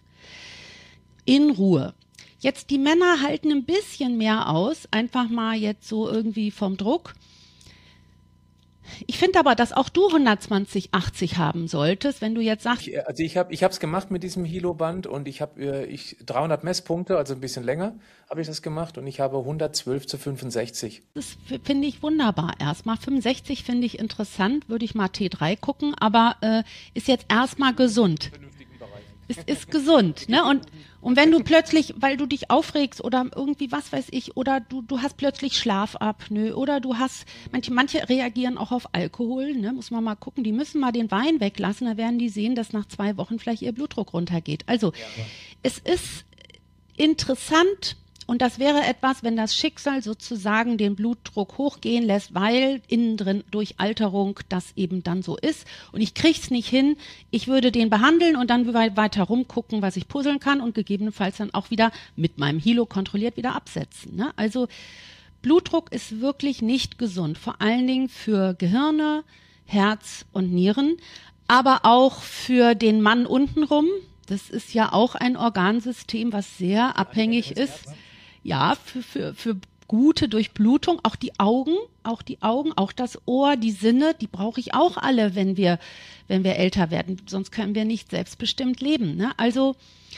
In Ruhe. Jetzt die Männer halten ein bisschen mehr aus, einfach mal jetzt so irgendwie vom Druck. Ich finde aber, dass auch du hundertzwanzig, achtzig haben solltest, wenn du jetzt sagst, Ich, äh, also ich habe ich es gemacht mit diesem Hilo-Band und ich habe äh, ich dreihundert Messpunkte, also ein bisschen länger habe ich das gemacht und ich habe hundertzwölf zu fünfundsechzig. das finde ich wunderbar. Erstmal fünfundsechzig finde ich interessant, würde ich mal T drei gucken, aber äh, ist jetzt erstmal gesund. Vernünftigen Bereich. Es ist gesund, ne? Und, und wenn du plötzlich, weil du dich aufregst oder irgendwie was weiß ich, oder du, du hast plötzlich Schlafapnoe oder du hast, manche, manche reagieren auch auf Alkohol, ne? Muss man mal gucken, die müssen mal den Wein weglassen, da werden die sehen, dass nach zwei Wochen vielleicht ihr Blutdruck runtergeht. Also, es ist interessant. Und das wäre etwas, wenn das Schicksal sozusagen den Blutdruck hochgehen lässt, weil innen drin durch Alterung das eben dann so ist. Und ich krieg's nicht hin. Ich würde den behandeln und dann weiter rumgucken, was ich puzzeln kann und gegebenenfalls dann auch wieder mit meinem Hilo kontrolliert wieder absetzen. Ne? Also Blutdruck ist wirklich nicht gesund. Vor allen Dingen für Gehirne, Herz und Nieren, aber auch für den Mann untenrum. Das ist ja auch ein Organsystem, was sehr abhängig ist. Ja, für, für, für gute Durchblutung, auch die Augen, auch die Augen, auch das Ohr, die Sinne, die brauche ich auch alle, wenn wir, wenn wir älter werden. Sonst können wir nicht selbstbestimmt leben. Ne? Also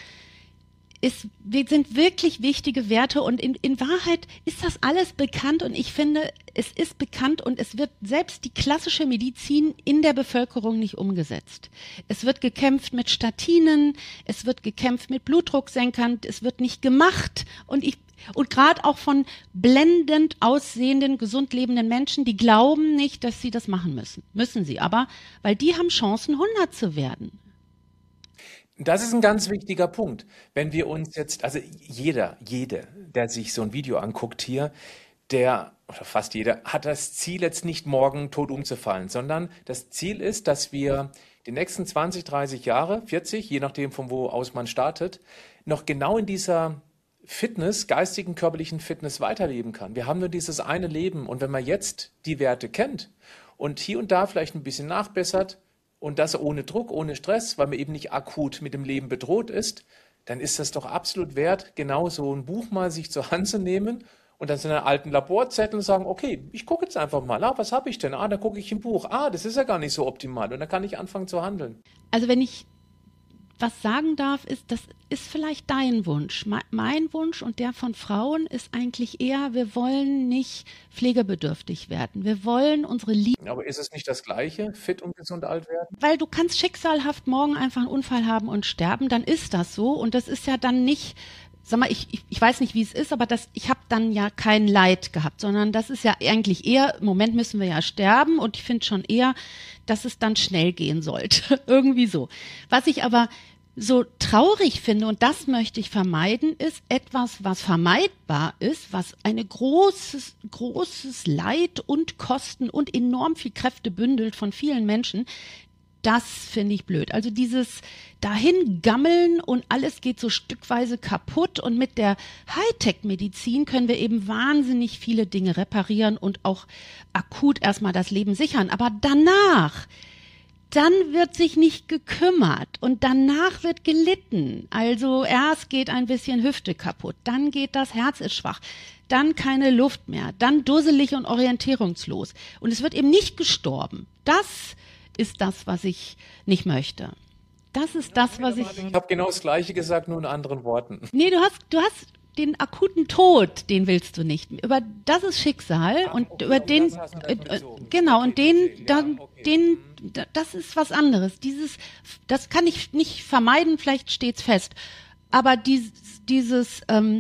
es sind wirklich wichtige Werte und in, in Wahrheit ist das alles bekannt und ich finde, es ist bekannt und es wird selbst die klassische Medizin in der Bevölkerung nicht umgesetzt. Es wird gekämpft mit Statinen, es wird gekämpft mit Blutdrucksenkern, es wird nicht gemacht und ich und gerade auch von blendend aussehenden, gesund lebenden Menschen, die glauben nicht, dass sie das machen müssen. Müssen sie aber, weil die haben Chancen, hundert zu werden. Das ist ein ganz wichtiger Punkt. Wenn wir uns jetzt, also jeder, jede, der sich so ein Video anguckt hier, der, oder fast jeder, hat das Ziel jetzt nicht morgen tot umzufallen, sondern das Ziel ist, dass wir die nächsten zwanzig, dreißig Jahre, vierzig, je nachdem von wo aus man startet, noch genau in dieser Fitness, geistigen, körperlichen Fitness weiterleben kann. Wir haben nur dieses eine Leben und wenn man jetzt die Werte kennt und hier und da vielleicht ein bisschen nachbessert, und das ohne Druck, ohne Stress, weil man eben nicht akut mit dem Leben bedroht ist, dann ist das doch absolut wert, genau so ein Buch mal sich zur Hand zu nehmen und dann seine alten Laborzettel und sagen, okay, ich gucke jetzt einfach mal, ah, was habe ich denn? Ah, da gucke ich im Buch. Ah, das ist ja gar nicht so optimal und dann kann ich anfangen zu handeln. Also wenn ich was sagen darf, ist, das ist vielleicht dein Wunsch. Mein Wunsch und der von Frauen ist eigentlich eher, wir wollen nicht pflegebedürftig werden. Wir wollen unsere Liebe. Aber ist es nicht das Gleiche, fit und gesund alt werden? Weil du kannst schicksalhaft morgen einfach einen Unfall haben und sterben, dann ist das so. Und das ist ja dann nicht, sag mal, ich, ich, ich weiß nicht, wie es ist, aber das, ich habe dann ja kein Leid gehabt, sondern das ist ja eigentlich eher, im Moment müssen wir ja sterben und ich finde schon eher, dass es dann schnell gehen sollte. Irgendwie so. Was ich aber so traurig finde, und das möchte ich vermeiden, ist etwas, was vermeidbar ist, was eine großes, großes Leid und Kosten und enorm viel Kräfte bündelt von vielen Menschen. Das finde ich blöd. Also dieses dahin gammeln und alles geht so stückweise kaputt und mit der Hightech-Medizin können wir eben wahnsinnig viele Dinge reparieren und auch akut erstmal das Leben sichern. Aber danach, dann wird sich nicht gekümmert und danach wird gelitten. Also erst geht ein bisschen Hüfte kaputt, dann geht das Herz ist schwach, dann keine Luft mehr, dann dusselig und orientierungslos. Und es wird eben nicht gestorben. Das ist das, was ich nicht möchte. Das ist das, was ich... Ich habe genau das Gleiche gesagt, nur in anderen Worten. Nee, du hast, du hast den akuten Tod, den willst du nicht. Über das ist Schicksal Ah, und okay, über auf den, das hast du äh, dann äh, bezogen. genau, Okay, und den, verstehe. dann, Ja, okay. den, Mhm. da- das ist was anderes. Dieses, das kann ich nicht vermeiden, vielleicht steht's fest. Aber dieses, dieses, ähm,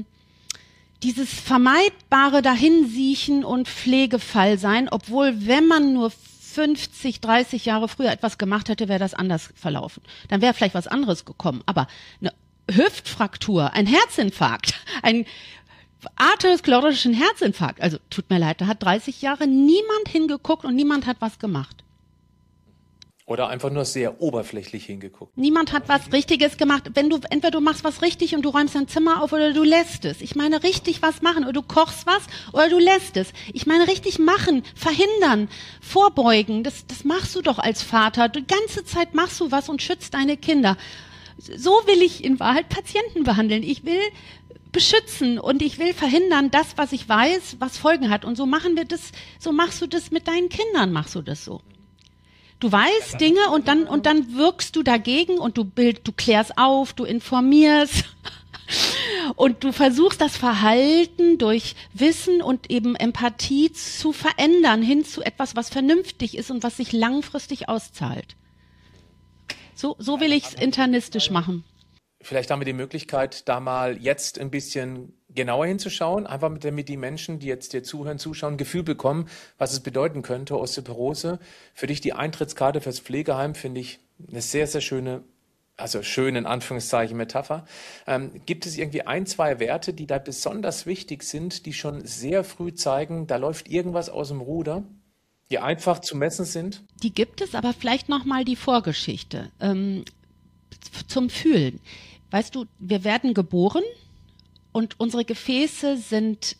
dieses vermeidbare Dahinsiechen und Pflegefall sein, obwohl, wenn man nur fünfzig, dreißig Jahre früher etwas gemacht hätte, wäre das anders verlaufen. Dann wäre vielleicht was anderes gekommen. Aber eine Hüftfraktur, ein Herzinfarkt, ein arteriosklerotischen Herzinfarkt, also tut mir leid, da hat dreißig Jahre niemand hingeguckt und niemand hat was gemacht. Oder einfach nur sehr oberflächlich hingeguckt. Niemand hat was Richtiges gemacht. Wenn du, entweder du machst was richtig und du räumst dein Zimmer auf oder du lässt es. Ich meine, richtig was machen oder du kochst was oder du lässt es. Ich meine, richtig machen, verhindern, vorbeugen, das, das machst du doch als Vater. Die ganze Zeit machst du was und schützt deine Kinder. So will ich in Wahrheit Patienten behandeln. Ich will beschützen und ich will verhindern, das, was ich weiß, was Folgen hat. Und so machen wir das, so machst du das mit deinen Kindern, machst du das so. Du weißt Dinge und dann, und dann wirkst du dagegen und du bild, du klärst auf, du informierst und du versuchst das Verhalten durch Wissen und eben Empathie zu verändern hin zu etwas, was vernünftig ist und was sich langfristig auszahlt. So, so will ich es internistisch machen. Vielleicht haben wir die Möglichkeit, da mal jetzt ein bisschen genauer hinzuschauen, einfach mit, damit die Menschen, die jetzt dir zuhören, zuschauen, ein Gefühl bekommen, was es bedeuten könnte, Osteoporose. Für dich die Eintrittskarte fürs Pflegeheim finde ich eine sehr, sehr schöne, also schön in Anführungszeichen Metapher. Ähm, gibt es irgendwie ein, zwei Werte, die da besonders wichtig sind, die schon sehr früh zeigen, da läuft irgendwas aus dem Ruder, die einfach zu messen sind? Die gibt es, aber vielleicht nochmal die Vorgeschichte ähm, zum Fühlen. Weißt du, wir werden geboren und unsere Gefäße sind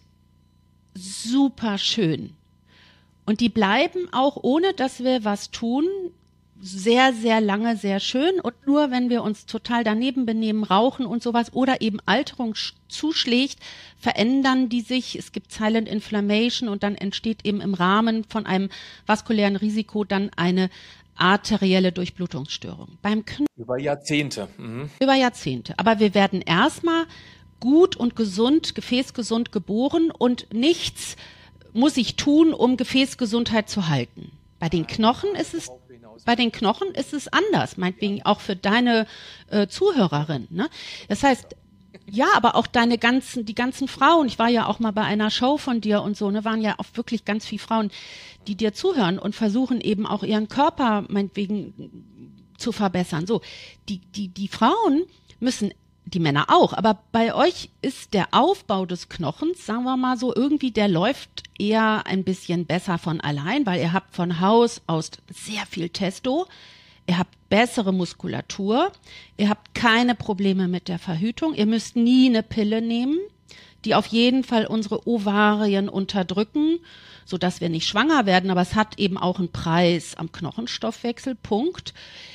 super schön. Und die bleiben auch, ohne dass wir was tun, sehr, sehr lange sehr schön. Und nur wenn wir uns total daneben benehmen, rauchen und sowas oder eben Alterung zuschlägt, verändern die sich. Es gibt Silent Inflammation und dann entsteht eben im Rahmen von einem vaskulären Risiko dann eine arterielle Durchblutungsstörung. Beim Kn- Über Jahrzehnte. Mhm. über Jahrzehnte. Aber wir werden erstmal gut und gesund, gefäßgesund geboren und nichts muss ich tun, um Gefäßgesundheit zu halten. Bei den Knochen ist es, bei den Knochen ist es anders, meinetwegen auch für deine äh, Zuhörerin. Ne? Das heißt, ja, aber auch deine ganzen, die ganzen Frauen, ich war ja auch mal bei einer Show von dir und so, ne, waren ja auch wirklich ganz viele Frauen, die dir zuhören und versuchen eben auch ihren Körper meinetwegen zu verbessern. So, die, die, die Frauen müssen, die Männer auch, aber bei euch ist der Aufbau des Knochens, sagen wir mal so, irgendwie, der läuft eher ein bisschen besser von allein, weil ihr habt von Haus aus sehr viel Testo. Ihr habt bessere Muskulatur, ihr habt keine Probleme mit der Verhütung, ihr müsst nie eine Pille nehmen, die auf jeden Fall unsere Ovarien unterdrücken, sodass wir nicht schwanger werden, aber es hat eben auch einen Preis am Knochenstoffwechsel, Punkt.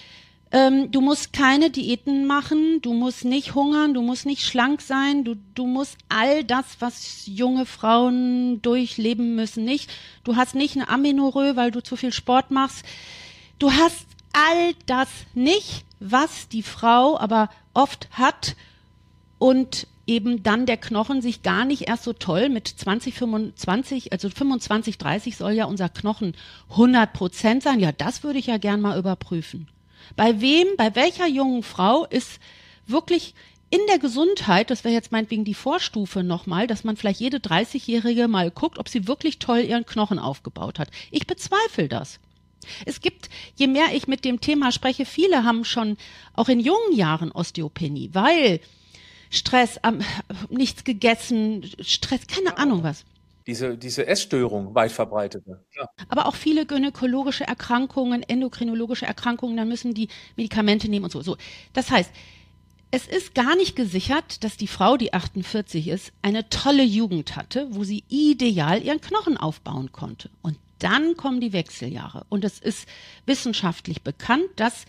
Ähm, du musst keine Diäten machen, du musst nicht hungern, du musst nicht schlank sein, du, du musst all das, was junge Frauen durchleben müssen, nicht. Du hast nicht eine Amenorrhoe, weil du zu viel Sport machst. Du hast all das nicht, was die Frau aber oft hat und eben dann der Knochen sich gar nicht erst so toll mit zwanzig, fünfundzwanzig, also fünfundzwanzig, dreißig soll ja unser Knochen hundert Prozent sein. Ja, das würde ich ja gern mal überprüfen. Bei wem, bei welcher jungen Frau ist wirklich in der Gesundheit, das wäre jetzt meinetwegen die Vorstufe nochmal, dass man vielleicht jede dreißigjährige mal guckt, ob sie wirklich toll ihren Knochen aufgebaut hat. Ich bezweifle das. Es gibt, je mehr ich mit dem Thema spreche, viele haben schon auch in jungen Jahren Osteopenie, weil Stress, ähm, nichts gegessen, Stress, keine Ahnung was. Diese, diese Essstörung, weit verbreitete. Ja. Aber auch viele gynäkologische Erkrankungen, endokrinologische Erkrankungen, dann müssen die Medikamente nehmen und so. so. Das heißt, es ist gar nicht gesichert, dass die Frau, die achtundvierzig ist, eine tolle Jugend hatte, wo sie ideal ihren Knochen aufbauen konnte. Und dann kommen die Wechseljahre. Und es ist wissenschaftlich bekannt, dass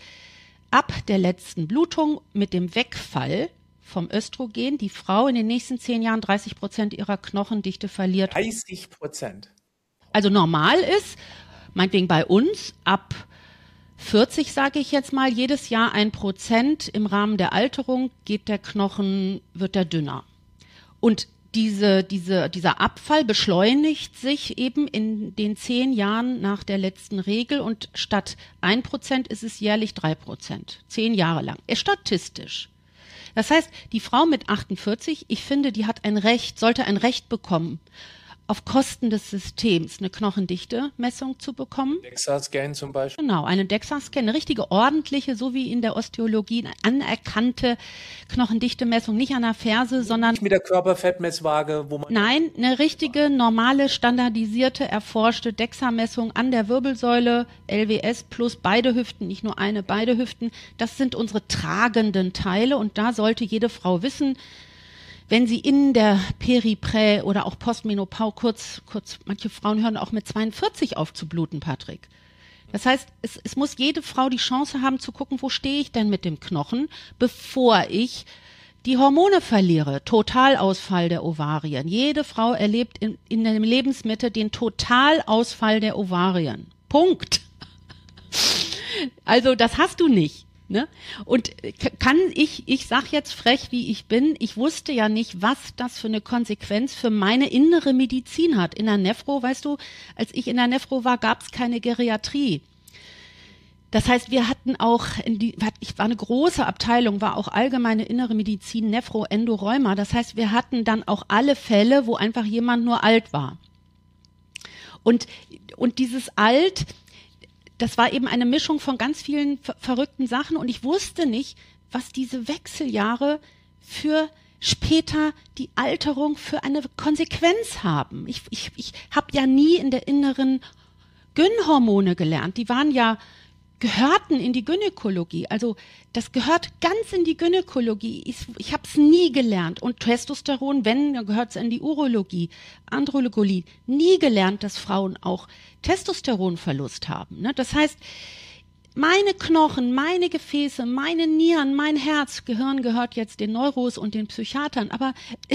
ab der letzten Blutung mit dem Wegfall vom Östrogen die Frau in den nächsten zehn Jahren dreißig Prozent ihrer Knochendichte verliert. dreißig Prozent. Also normal ist, meinetwegen bei uns, ab vierzig, sage ich jetzt mal, jedes Jahr ein Prozent im Rahmen der Alterung geht der Knochen, wird der dünner. Und diese, diese, dieser Abfall beschleunigt sich eben in den zehn Jahren nach der letzten Regel und statt ein Prozent ist es jährlich drei Prozent. Zehn Jahre lang. Statistisch. Das heißt, die Frau mit achtundvierzig, ich finde, die hat ein Recht, sollte ein Recht bekommen, auf Kosten des Systems eine Knochendichte-Messung zu bekommen. DEXA-Scan zum Beispiel. Genau, eine DEXA-Scan, eine richtige ordentliche, so wie in der Osteologie, eine anerkannte Knochendichte-Messung, nicht an der Ferse, sondern... Nicht mit der Körperfettmesswaage, wo man... Nein, eine richtige, normale, standardisierte, erforschte DEXA-Messung an der Wirbelsäule, L W S plus beide Hüften, nicht nur eine, beide Hüften. Das sind unsere tragenden Teile und da sollte jede Frau wissen, wenn sie in der Periprä oder auch Postmenopause kurz, kurz, manche Frauen hören auch mit zweiundvierzig auf zu bluten, Patrick. Das heißt, es, es muss jede Frau die Chance haben zu gucken, wo stehe ich denn mit dem Knochen, bevor ich die Hormone verliere. Totalausfall der Ovarien. Jede Frau erlebt in, in der Lebensmitte den Totalausfall der Ovarien. Punkt. Also das hast du nicht. Ne? Und kann ich, ich sag jetzt frech, wie ich bin, ich wusste ja nicht, was das für eine Konsequenz für meine innere Medizin hat. In der Nephro, weißt du, als ich in der Nephro war, gab es keine Geriatrie. Das heißt, wir hatten auch, in die, ich war eine große Abteilung, war auch allgemeine innere Medizin, Nephro, Endorheuma. Das heißt, wir hatten dann auch alle Fälle, wo einfach jemand nur alt war. Und, und dieses Alt, das war eben eine Mischung von ganz vielen ver- verrückten Sachen und ich wusste nicht, was diese Wechseljahre für später die Alterung für eine Konsequenz haben. Ich, ich, ich habe ja nie in der inneren Gyn-Hormone gelernt. Die waren ja, gehörten in die Gynäkologie. Also das gehört ganz in die Gynäkologie. Ich, ich habe es nie gelernt. Und Testosteron, wenn, dann gehört es in die Urologie, Andrologie. Nie gelernt, dass Frauen auch Testosteronverlust haben. Ne? Das heißt, meine Knochen, meine Gefäße, meine Nieren, mein Herz, Gehirn gehört jetzt den Neuros und den Psychiatern, aber äh,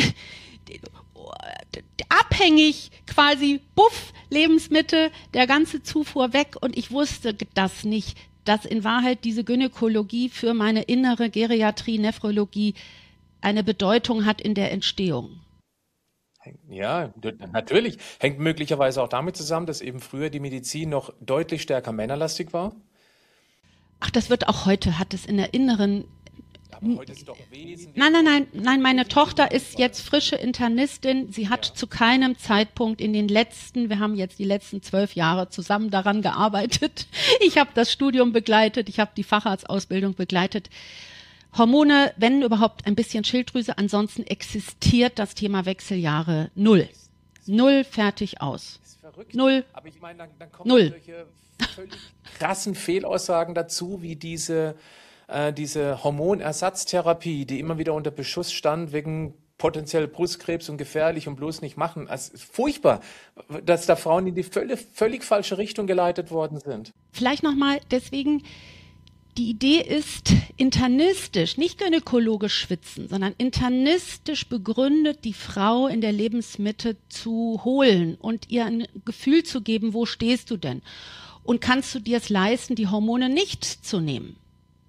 abhängig quasi, buff, Lebensmittel, der ganze Zufuhr weg und ich wusste das nicht, dass in Wahrheit diese Gynäkologie für meine innere Geriatrie, Nephrologie eine Bedeutung hat in der Entstehung. Ja, natürlich. Hängt möglicherweise auch damit zusammen, dass eben früher die Medizin noch deutlich stärker männerlastig war. Ach, das wird auch heute, hat es in der inneren... Aber heute ist doch wesentlich... Nein, nein, nein, nein, meine Tochter ist jetzt frische Internistin. Sie hat ja. zu keinem Zeitpunkt in den letzten, wir haben jetzt die letzten zwölf Jahre zusammen daran gearbeitet. Ich habe das Studium begleitet, ich habe die Facharztausbildung begleitet. Hormone, wenn überhaupt ein bisschen Schilddrüse, ansonsten existiert das Thema Wechseljahre null. Null, fertig, aus. Das ist verrückt. Null. Aber ich meine, dann, dann kommen Null. solche völlig krassen Fehlaussagen dazu, wie diese, äh, diese Hormonersatztherapie, die immer wieder unter Beschuss stand wegen potenziell Brustkrebs und gefährlich und bloß nicht machen. Also furchtbar, dass da Frauen in die völlig, völlig falsche Richtung geleitet worden sind. Vielleicht nochmal deswegen, die Idee ist internistisch, nicht gynäkologisch schwitzen, sondern internistisch begründet die Frau in der Lebensmitte zu holen und ihr ein Gefühl zu geben, wo stehst du denn? Und kannst du dir es leisten, die Hormone nicht zu nehmen?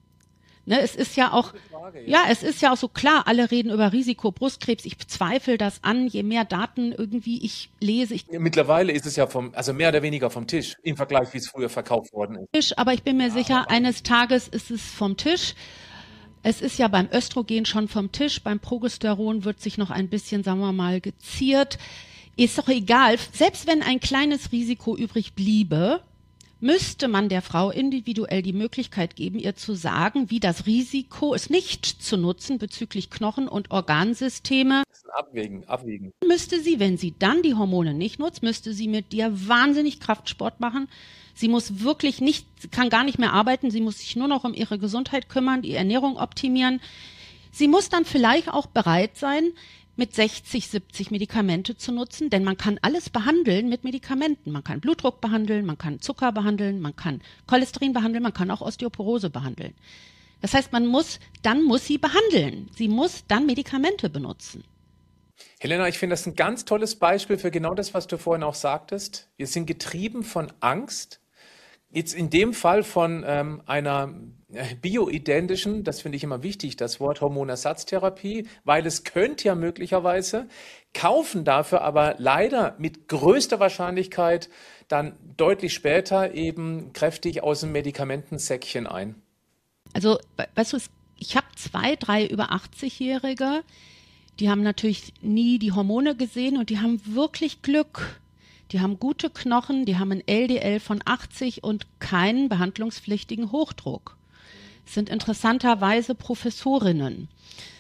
Ne, es ist ja auch, Frage, ja. ja, es ist ja auch so klar, alle reden über Risiko Brustkrebs. Ich zweifle das an, je mehr Daten irgendwie ich lese, ich Mittlerweile ist es ja vom, also mehr oder weniger vom Tisch im Vergleich, wie es früher verkauft worden ist. Tisch, aber ich bin mir sicher, eines Tages ist es vom Tisch. Es ist ja beim Östrogen schon vom Tisch, beim Progesteron wird sich noch ein bisschen, sagen wir mal, geziert. Ist doch egal, selbst wenn ein kleines Risiko übrig bliebe, müsste man der Frau individuell die Möglichkeit geben, ihr zu sagen, wie das Risiko, es nicht zu nutzen bezüglich Knochen- und Organsysteme. Das ist ein Abwägen, Abwägen. Müsste sie, wenn sie dann die Hormone nicht nutzt, müsste sie mit dir wahnsinnig Kraftsport machen. Sie muss wirklich nicht, kann gar nicht mehr arbeiten, sie muss sich nur noch um ihre Gesundheit kümmern, die Ernährung optimieren. Sie muss dann vielleicht auch bereit sein, mit sechzig, siebzig Medikamente zu nutzen, denn man kann alles behandeln mit Medikamenten. Man kann Blutdruck behandeln, man kann Zucker behandeln, man kann Cholesterin behandeln, man kann auch Osteoporose behandeln. Das heißt, man muss, dann muss sie behandeln. Sie muss dann Medikamente benutzen. Helena, ich finde das ein ganz tolles Beispiel für genau das, was du vorhin auch sagtest. Wir sind getrieben von Angst. Jetzt in dem Fall von ähm, einer bioidentischen, das finde ich immer wichtig, das Wort Hormonersatztherapie, weil es könnte ja möglicherweise, kaufen dafür aber leider mit größter Wahrscheinlichkeit dann deutlich später eben kräftig aus dem Medikamentensäckchen ein. Also, weißt du, ich habe zwei, drei über achtzig-Jährige, die haben natürlich nie die Hormone gesehen und die haben wirklich Glück. Die haben gute Knochen, die haben ein L D L von achtzig und keinen behandlungspflichtigen Hochdruck. Das sind interessanterweise Professorinnen.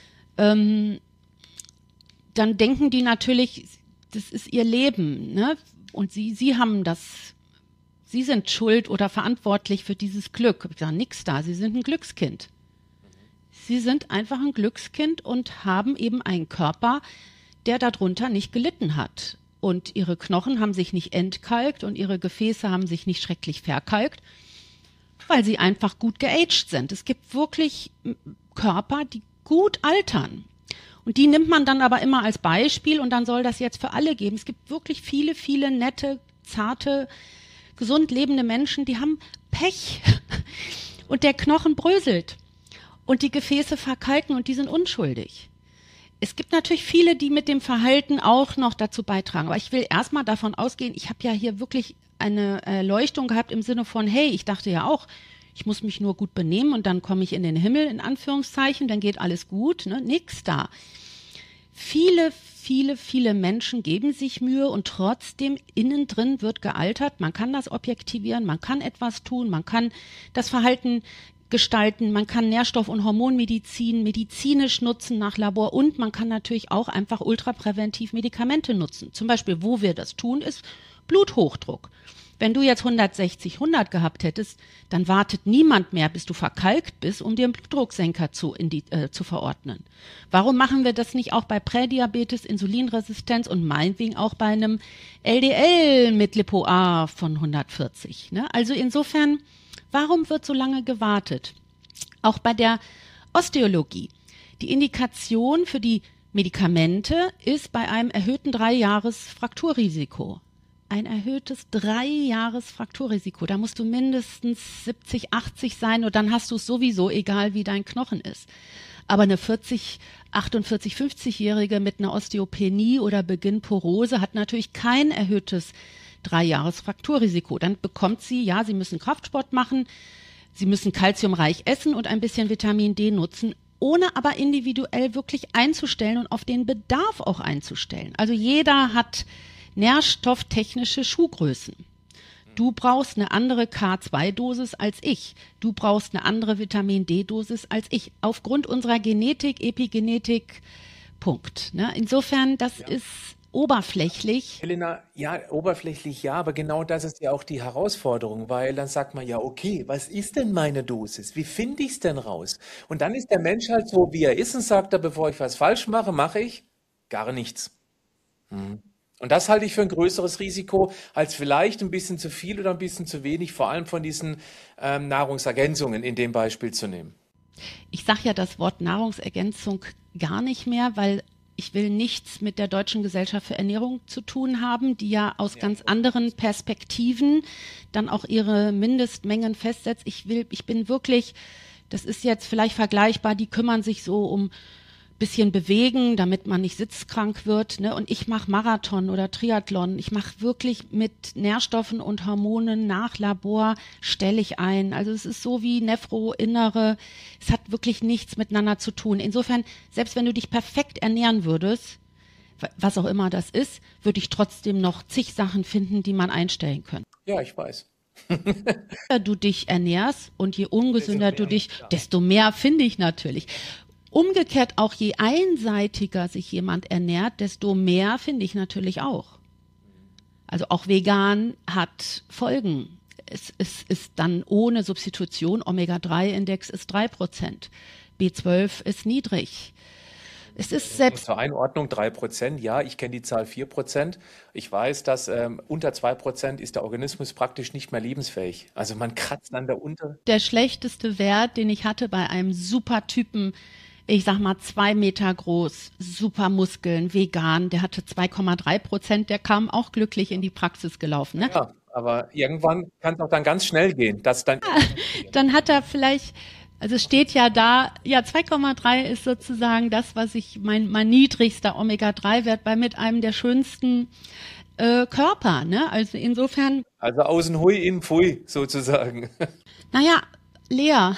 Ähm, dann denken die natürlich, das ist ihr Leben, ne? Und sie, sie haben das, sie sind schuld oder verantwortlich für dieses Glück. Ich sage, nix da, sie sind ein Glückskind. Sie sind einfach ein Glückskind und haben eben einen Körper, der darunter nicht gelitten hat. Und ihre Knochen haben sich nicht entkalkt und ihre Gefäße haben sich nicht schrecklich verkalkt, weil sie einfach gut geaged sind. Es gibt wirklich Körper, die gut altern. Und die nimmt man dann aber immer als Beispiel und dann soll das jetzt für alle geben. Es gibt wirklich viele, viele nette, zarte, gesund lebende Menschen, die haben Pech und der Knochen bröselt und die Gefäße verkalken und die sind unschuldig. Es gibt natürlich viele, die mit dem Verhalten auch noch dazu beitragen. Aber ich will erstmal davon ausgehen, ich habe ja hier wirklich eine Erleuchtung gehabt im Sinne von, hey, ich dachte ja auch, ich muss mich nur gut benehmen und dann komme ich in den Himmel, in Anführungszeichen, dann geht alles gut, ne? Nix da. Viele, viele, viele Menschen geben sich Mühe und trotzdem innen drin wird gealtert. Man kann das objektivieren, man kann etwas tun, man kann das Verhalten gestalten, man kann Nährstoff- und Hormonmedizin medizinisch nutzen nach Labor und man kann natürlich auch einfach ultrapräventiv Medikamente nutzen. Zum Beispiel, wo wir das tun, ist Bluthochdruck. Wenn du jetzt hundertsechzig, hundert gehabt hättest, dann wartet niemand mehr, bis du verkalkt bist, um dir einen Blutdrucksenker zu, in die, äh, zu verordnen. Warum machen wir das nicht auch bei Prädiabetes, Insulinresistenz und meinetwegen auch bei einem L D L mit Lipo-A von hundertvierzig? Ne? Also insofern, warum wird so lange gewartet? Auch bei der Osteologie. Die Indikation für die Medikamente ist bei einem erhöhten Drei-Jahres-Frakturrisiko. Ein erhöhtes Drei-Jahres-Frakturrisiko. Da musst du mindestens siebzig, achtzig sein und dann hast du es sowieso, egal wie dein Knochen ist. Aber eine vierzig, achtundvierzig, fünfzig-Jährige mit einer Osteopenie oder Beginn Porose hat natürlich kein erhöhtes Drei-Jahres-Frakturrisiko. Dann bekommt sie, ja, sie müssen Kraftsport machen, sie müssen kalziumreich essen und ein bisschen Vitamin D nutzen, ohne aber individuell wirklich einzustellen und auf den Bedarf auch einzustellen. Also jeder hat nährstofftechnische Schuhgrößen. Du brauchst eine andere K zwei Dosis als ich. Du brauchst eine andere Vitamin D Dosis als ich. Aufgrund unserer Genetik, Epigenetik, Punkt. Ne? Insofern, das ja. ist oberflächlich. Helena, ja, oberflächlich ja, aber genau das ist ja auch die Herausforderung, weil dann sagt man ja, okay, was ist denn meine Dosis? Wie finde ich es denn raus? Und dann ist der Mensch halt so, wie er ist und sagt er, bevor ich was falsch mache, mache ich gar nichts. Mhm. Und das halte ich für ein größeres Risiko als vielleicht ein bisschen zu viel oder ein bisschen zu wenig, vor allem von diesen ähm, Nahrungsergänzungen in dem Beispiel zu nehmen. Ich sage ja das Wort Nahrungsergänzung gar nicht mehr, weil ich will nichts mit der Deutschen Gesellschaft für Ernährung zu tun haben, die ja aus Ja. ganz anderen Perspektiven dann auch ihre Mindestmengen festsetzt. Ich will, ich bin wirklich, das ist jetzt vielleicht vergleichbar, die kümmern sich so um bisschen bewegen, damit man nicht sitzkrank wird, ne? Und ich mache Marathon oder Triathlon. Ich mache wirklich mit Nährstoffen und Hormonen nach Labor, stelle ich ein. Also es ist so wie Nephro, Innere. Es hat wirklich nichts miteinander zu tun. Insofern, selbst wenn du dich perfekt ernähren würdest, was auch immer das ist, würde ich trotzdem noch zig Sachen finden, die man einstellen könnte. Ja, ich weiß. Je mehr du dich ernährst und je ungesünder Desto du mehr, dich, ja. desto mehr finde ich natürlich. Umgekehrt auch je einseitiger sich jemand ernährt, desto mehr finde ich natürlich auch. Also auch vegan hat Folgen. Es, es ist dann ohne Substitution, Omega drei Index ist drei Prozent, B zwölf ist niedrig. Es ist selbst Zur Einordnung drei Prozent, ja, ich kenne die Zahl vier Prozent. Ich weiß, dass ähm, unter zwei Prozent ist der Organismus praktisch nicht mehr lebensfähig. Also man kratzt an der Unter... der schlechteste Wert, den ich hatte bei einem Supertypen, ich sag mal zwei Meter groß, super Muskeln, vegan, der hatte zwei Komma drei Prozent, der kam auch glücklich in die Praxis gelaufen. Ne? Ja, aber irgendwann kann es auch dann ganz schnell gehen, dass dann... Dann hat er vielleicht, also es steht ja da, ja zwei Komma drei ist sozusagen das, was ich, mein, mein niedrigster Omega drei Wert bei mit einem der schönsten äh, Körper. Ne? Also insofern, Also außen hui, innen pfui, sozusagen. naja, leer.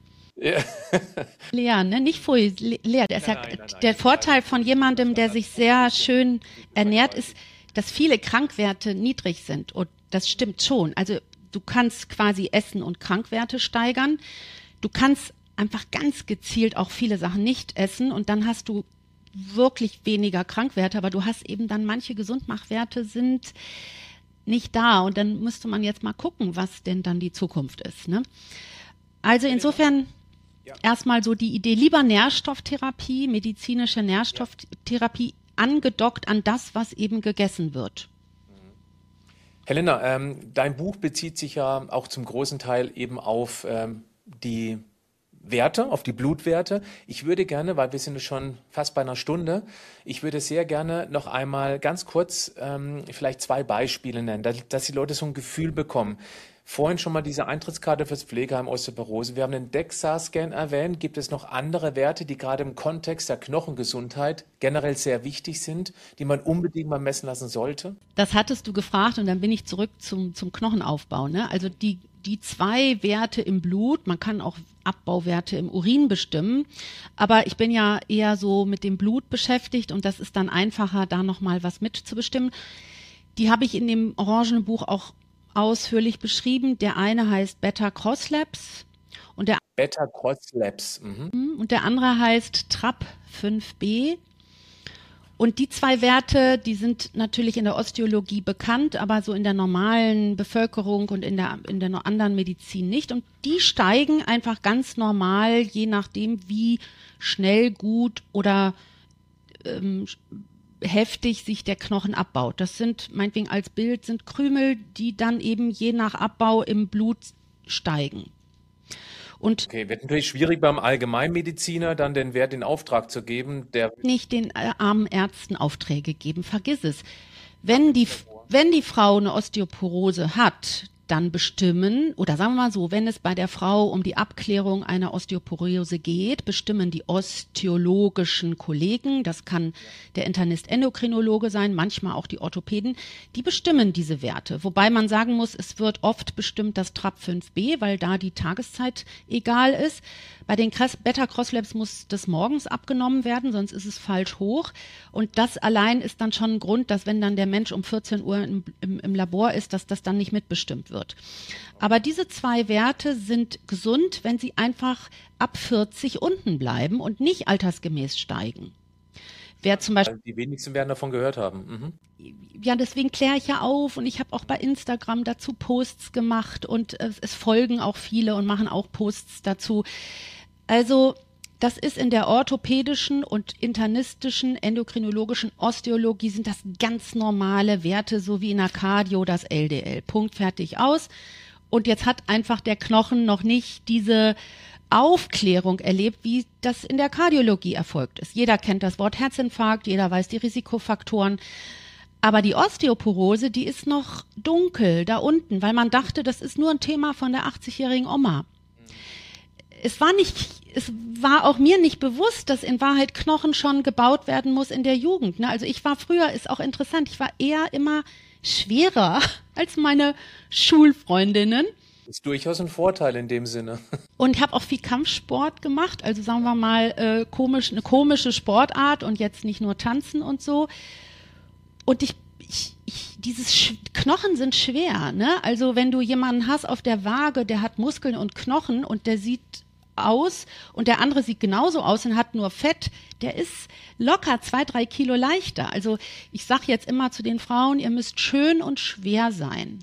Ja. Leer, ne? Nicht Pfui, le- leer. Der, ist ja, Nein, nein, nein, der das Vorteil heißt, von das jemandem, der war sich das sehr ein bisschen schön ernährt, zweideutig. ist, dass viele Krankwerte niedrig sind. Und das stimmt schon. Also du kannst quasi Essen und Krankwerte steigern. Du kannst einfach ganz gezielt auch viele Sachen nicht essen und dann hast du wirklich weniger Krankwerte, aber du hast eben dann manche Gesundmachwerte sind nicht da und dann müsste man jetzt mal gucken, was denn dann die Zukunft ist. Ne? Also insofern Ja. erstmal so die Idee, lieber Nährstofftherapie, medizinische Nährstofftherapie angedockt an das, was eben gegessen wird. Helena, ähm, dein Buch bezieht sich ja auch zum großen Teil eben auf ähm, die Werte, auf die Blutwerte. Ich würde gerne, weil wir sind schon fast bei einer Stunde, ich würde sehr gerne noch einmal ganz kurz ähm, vielleicht zwei Beispiele nennen, dass, dass die Leute so ein Gefühl bekommen. Vorhin schon mal diese Eintrittskarte fürs Pflegeheim Osteoporose. Wir haben den DEXA-Scan erwähnt. Gibt es noch andere Werte, die gerade im Kontext der Knochengesundheit generell sehr wichtig sind, die man unbedingt mal messen lassen sollte? Das hattest du gefragt und dann bin ich zurück zum, zum Knochenaufbau. Ne? Also die, die zwei Werte im Blut, man kann auch Abbauwerte im Urin bestimmen, aber ich bin ja eher so mit dem Blut beschäftigt und das ist dann einfacher, da nochmal was mitzubestimmen. Die habe ich in dem orangenen Buch auch ausführlich beschrieben. Der eine heißt Beta-Cross-Labs und der, Beta-Cross-Labs. Mhm. und der andere heißt T R A P fünf b. Und die zwei Werte, die sind natürlich in der Osteologie bekannt, aber so in der normalen Bevölkerung und in der, in der anderen Medizin nicht. Und die steigen einfach ganz normal, je nachdem, wie schnell, gut oder ähm, heftig sich der Knochen abbaut. Das sind, meinetwegen als Bild, sind Krümel, die dann eben je nach Abbau im Blut steigen. Und Okay, wird natürlich schwierig beim Allgemeinmediziner dann den Wert in Auftrag zu geben, der nicht den äh, armen Ärzten Aufträge geben. Vergiss es. Wenn die, wenn die Frau eine Osteoporose hat, dann bestimmen, oder sagen wir mal so, wenn es bei der Frau um die Abklärung einer Osteoporose geht, bestimmen die osteologischen Kollegen, das kann der Internist-Endokrinologe sein, manchmal auch die Orthopäden, die bestimmen diese Werte. Wobei man sagen muss, es wird oft bestimmt das T R A P fünf b, weil da die Tageszeit egal ist. Bei den Beta-Cross-Labs muss das morgens abgenommen werden, sonst ist es falsch hoch. Und das allein ist dann schon ein Grund, dass wenn dann der Mensch um vierzehn Uhr im, im, im Labor ist, dass das dann nicht mitbestimmt wird. Aber diese zwei Werte sind gesund, wenn sie einfach ab vierzig unten bleiben und nicht altersgemäß steigen. Wer zum Beispiel, die wenigsten werden davon gehört haben. Mhm. ja, deswegen kläre ich ja auf und ich habe auch bei Instagram dazu Posts gemacht und äh, es folgen auch viele und machen auch Posts dazu. Also Das ist in der orthopädischen und internistischen, endokrinologischen Osteologie sind das ganz normale Werte, so wie in der Cardio das L D L. Punkt, fertig, aus. Und jetzt hat einfach der Knochen noch nicht diese Aufklärung erlebt, wie das in der Kardiologie erfolgt ist. Jeder kennt das Wort Herzinfarkt, jeder weiß die Risikofaktoren. Aber die Osteoporose, die ist noch dunkel da unten, weil man dachte, das ist nur ein Thema von der achtzigjährigen Oma. Es war nicht, es war auch mir nicht bewusst, dass in Wahrheit Knochen schon gebaut werden muss in der Jugend. Ne? Also ich war früher, ist auch interessant, ich war eher immer schwerer als meine Schulfreundinnen. Ist durchaus ein Vorteil in dem Sinne. Und ich habe auch viel Kampfsport gemacht, also sagen wir mal äh, komisch, eine komische Sportart und jetzt nicht nur tanzen und so. Und ich, ich, ich dieses Sch- Knochen sind schwer, ne? Also wenn du jemanden hast auf der Waage, der hat Muskeln und Knochen und der sieht aus und der andere sieht genauso aus und hat nur Fett, der ist locker zwei, drei Kilo leichter. Also ich sage jetzt immer zu den Frauen, ihr müsst schön und schwer sein.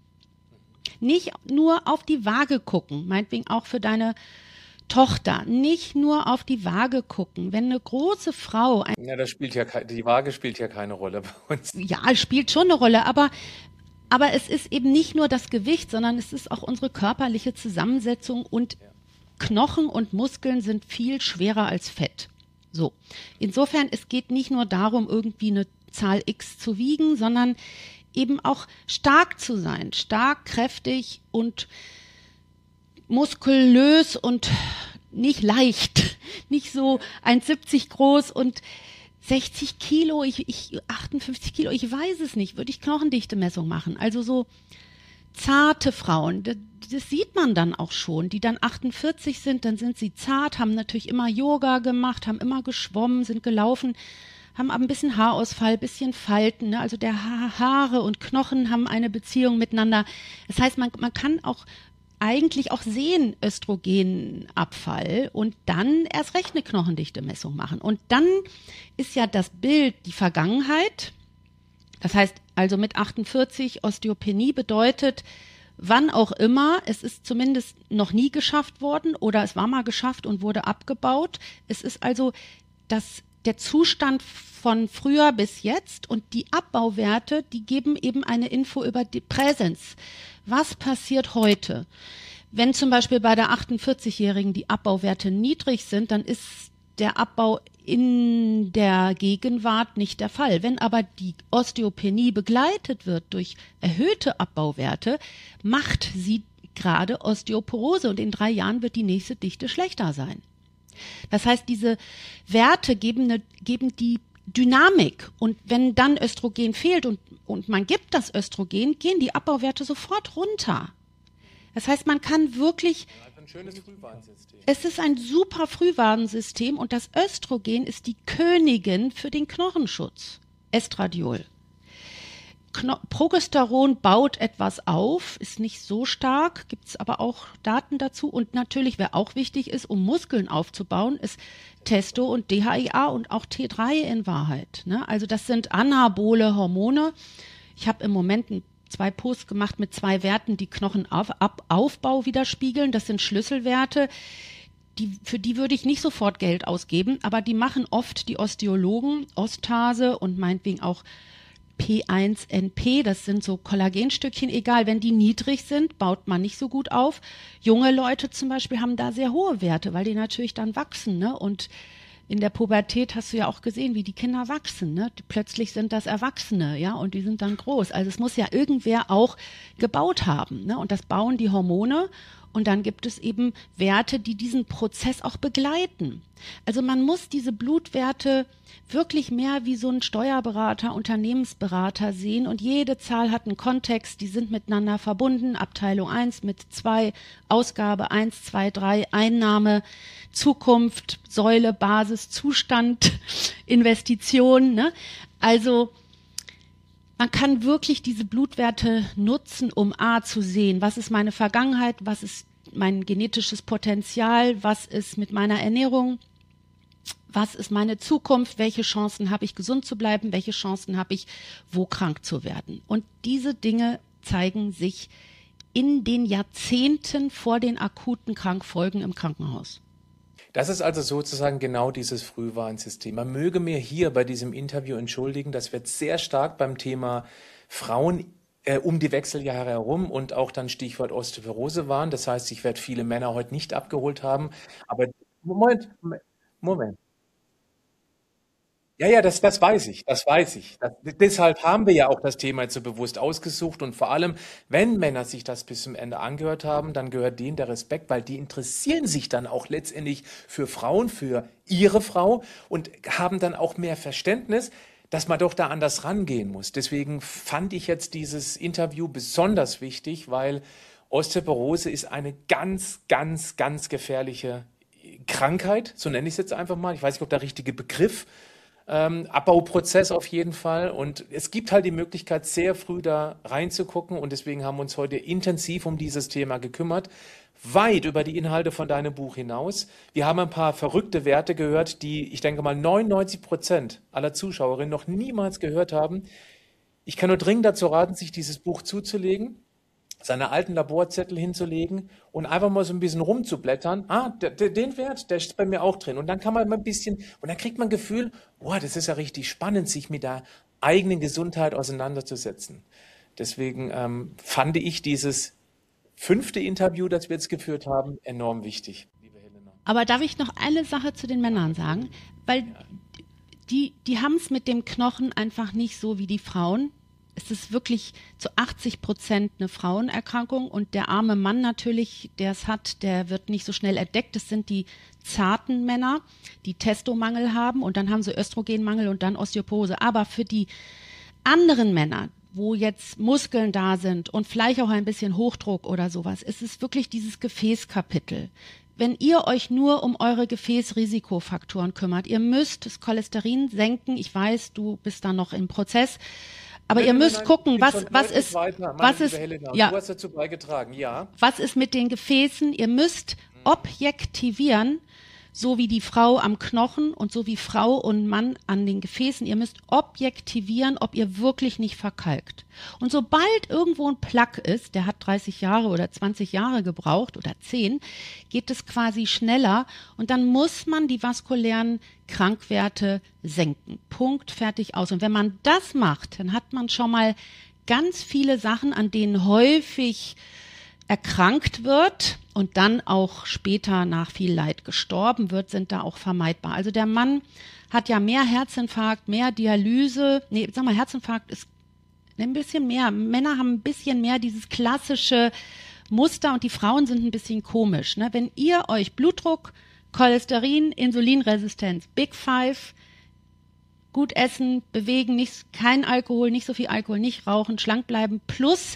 Nicht nur auf die Waage gucken, meinetwegen auch für deine Tochter, nicht nur auf die Waage gucken. Wenn eine große Frau... Ein Ja, das spielt ja kei- die Waage spielt ja keine Rolle bei uns. ja, spielt schon eine Rolle, aber, aber es ist eben nicht nur das Gewicht, sondern es ist auch unsere körperliche Zusammensetzung und Knochen und Muskeln sind viel schwerer als Fett. So. Insofern, es geht nicht nur darum, irgendwie eine Zahl X zu wiegen, sondern eben auch stark zu sein, stark, kräftig und muskulös und nicht leicht, nicht so eins Komma siebzig groß und sechzig Kilo, ich, ich achtundfünfzig Kilo, ich weiß es nicht, würde ich Knochendichte-Messung machen. Also so zarte Frauen, das, das sieht man dann auch schon, die dann achtundvierzig sind, dann sind sie zart, haben natürlich immer Yoga gemacht, haben immer geschwommen, sind gelaufen, haben aber ein bisschen Haarausfall, ein bisschen Falten, ne? Also der ha- Haare und Knochen haben eine Beziehung miteinander. Das heißt, man, man kann auch eigentlich auch sehen Östrogenabfall und dann erst recht eine Knochendichte-Messung machen. Und dann ist ja das Bild die Vergangenheit. Das heißt also mit achtundvierzig Osteopenie bedeutet, wann auch immer, es ist zumindest noch nie geschafft worden oder es war mal geschafft und wurde abgebaut. Es ist also das, der Zustand von früher bis jetzt und die Abbauwerte, die geben eben eine Info über die Präsenz. Was passiert heute? Wenn zum Beispiel bei der achtundvierzigjährigen die Abbauwerte niedrig sind, dann ist der Abbau in der Gegenwart nicht der Fall. Wenn aber die Osteopenie begleitet wird durch erhöhte Abbauwerte, macht sie gerade Osteoporose und in drei Jahren wird die nächste Dichte schlechter sein. Das heißt, diese Werte geben, eine, geben die Dynamik und wenn dann Östrogen fehlt und, und man gibt das Östrogen, gehen die Abbauwerte sofort runter. Das heißt, man kann wirklich... Ein schönes Frühwarnsystem. Es ist ein super Frühwarnsystem und das Östrogen ist die Königin für den Knochenschutz. Estradiol. Kno- Progesteron baut etwas auf, ist nicht so stark, gibt es aber auch Daten dazu. Und natürlich, wer auch wichtig ist, um Muskeln aufzubauen, ist Testo und D H E A und auch T drei in Wahrheit. Ne? Also das sind anabole Hormone. Ich habe im Moment ein zwei Posts gemacht mit zwei Werten, die Knochenaufbau widerspiegeln. Das sind Schlüsselwerte, die, für die würde ich nicht sofort Geld ausgeben, aber die machen oft die Osteologen, Ostase und meinetwegen auch P eins N P, das sind so Kollagenstückchen, egal, wenn die niedrig sind, baut man nicht so gut auf. Junge Leute zum Beispiel haben da sehr hohe Werte, weil die natürlich dann wachsen, ne? Und in der Pubertät hast du ja auch gesehen, wie die Kinder wachsen, ne? Die, plötzlich sind das Erwachsene, ja, und die sind dann groß. Also es muss ja irgendwer auch gebaut haben, ne? Und das bauen die Hormone. Und dann gibt es eben Werte, die diesen Prozess auch begleiten. Also man muss diese Blutwerte wirklich mehr wie so ein Steuerberater, Unternehmensberater sehen. Und jede Zahl hat einen Kontext, die sind miteinander verbunden. Abteilung eins mit zwei, Ausgabe eins, zwei, drei, Einnahme, Zukunft, Säule, Basis, Zustand, Investition. Ne? Also man kann wirklich diese Blutwerte nutzen, um A zu sehen, was ist meine Vergangenheit, was ist mein genetisches Potenzial, was ist mit meiner Ernährung, was ist meine Zukunft, welche Chancen habe ich, gesund zu bleiben, welche Chancen habe ich, wo krank zu werden. Und diese Dinge zeigen sich in den Jahrzehnten vor den akuten Krankfolgen im Krankenhaus. Das ist also sozusagen genau dieses Frühwarnsystem. Man möge mir hier bei diesem Interview entschuldigen, dass wir jetzt sehr stark beim Thema Frauen äh, um die Wechseljahre herum und auch dann Stichwort Osteoporose waren. Das heißt, ich werde viele Männer heute nicht abgeholt haben. Aber Moment, Moment. Ja, ja, das, das weiß ich, das weiß ich. Das, deshalb haben wir ja auch das Thema jetzt so bewusst ausgesucht und vor allem, wenn Männer sich das bis zum Ende angehört haben, dann gehört denen der Respekt, weil die interessieren sich dann auch letztendlich für Frauen, für ihre Frau und haben dann auch mehr Verständnis, dass man doch da anders rangehen muss. Deswegen fand ich jetzt dieses Interview besonders wichtig, weil Osteoporose ist eine ganz, ganz, ganz gefährliche Krankheit, so nenne ich es jetzt einfach mal. Ich weiß nicht, ob der richtige Begriff ähm, Abbauprozess auf jeden Fall. Und es gibt halt die Möglichkeit, sehr früh da reinzugucken. Und deswegen haben wir uns heute intensiv um dieses Thema gekümmert. Weit über die Inhalte von deinem Buch hinaus. Wir haben ein paar verrückte Werte gehört, die, ich denke mal, neunundneunzig Prozent aller Zuschauerinnen noch niemals gehört haben. Ich kann nur dringend dazu raten, sich dieses Buch zuzulegen, seine alten Laborzettel hinzulegen und einfach mal so ein bisschen rumzublättern. Ah, der, der, den Wert, der ist bei mir auch drin. Und dann kann man mal ein bisschen, und dann kriegt man ein Gefühl, boah, das ist ja richtig spannend, sich mit der eigenen Gesundheit auseinanderzusetzen. Deswegen ähm, fand ich dieses fünfte Interview, das wir jetzt geführt haben, enorm wichtig, liebe Helena. Aber darf ich noch eine Sache zu den Männern sagen? Weil die, die haben es mit dem Knochen einfach nicht so wie die Frauen. Es ist wirklich zu achtzig Prozent eine Frauenerkrankung und der arme Mann natürlich, der es hat, der wird nicht so schnell entdeckt. Das sind die zarten Männer, die Testomangel haben und dann haben sie Östrogenmangel und dann Osteoporose. Aber für die anderen Männer, wo jetzt Muskeln da sind und vielleicht auch ein bisschen Hochdruck oder sowas, ist es wirklich dieses Gefäßkapitel. Wenn ihr euch nur um eure Gefäßrisikofaktoren kümmert, ihr müsst das Cholesterin senken. Ich weiß, du bist da noch im Prozess. Aber Nein, ihr nein, müsst nein, gucken, bin was, schon was deutlich ist, weiter, meine was liebe ist, Helena. ja, Du hast dazu beigetragen, ja. was ist mit den Gefäßen? Ihr müsst objektivieren, so wie die Frau am Knochen und so wie Frau und Mann an den Gefäßen. Ihr müsst objektivieren, ob ihr wirklich nicht verkalkt. Und sobald irgendwo ein Plaque ist, der hat dreißig Jahre oder zwanzig Jahre gebraucht oder zehn, geht es quasi schneller und dann muss man die vaskulären Krankwerte senken. Punkt, fertig, aus. Und wenn man das macht, dann hat man schon mal ganz viele Sachen, an denen häufig erkrankt wird und dann auch später nach viel Leid gestorben wird, sind da auch vermeidbar. Also der Mann hat ja mehr Herzinfarkt, mehr Dialyse, nee, sag mal, Herzinfarkt ist ein bisschen mehr. Männer haben ein bisschen mehr dieses klassische Muster und die Frauen sind ein bisschen komisch. Ne? Wenn ihr euch Blutdruck, Cholesterin, Insulinresistenz, Big Five, gut essen, bewegen, nicht, kein Alkohol, nicht so viel Alkohol, nicht rauchen, schlank bleiben, plus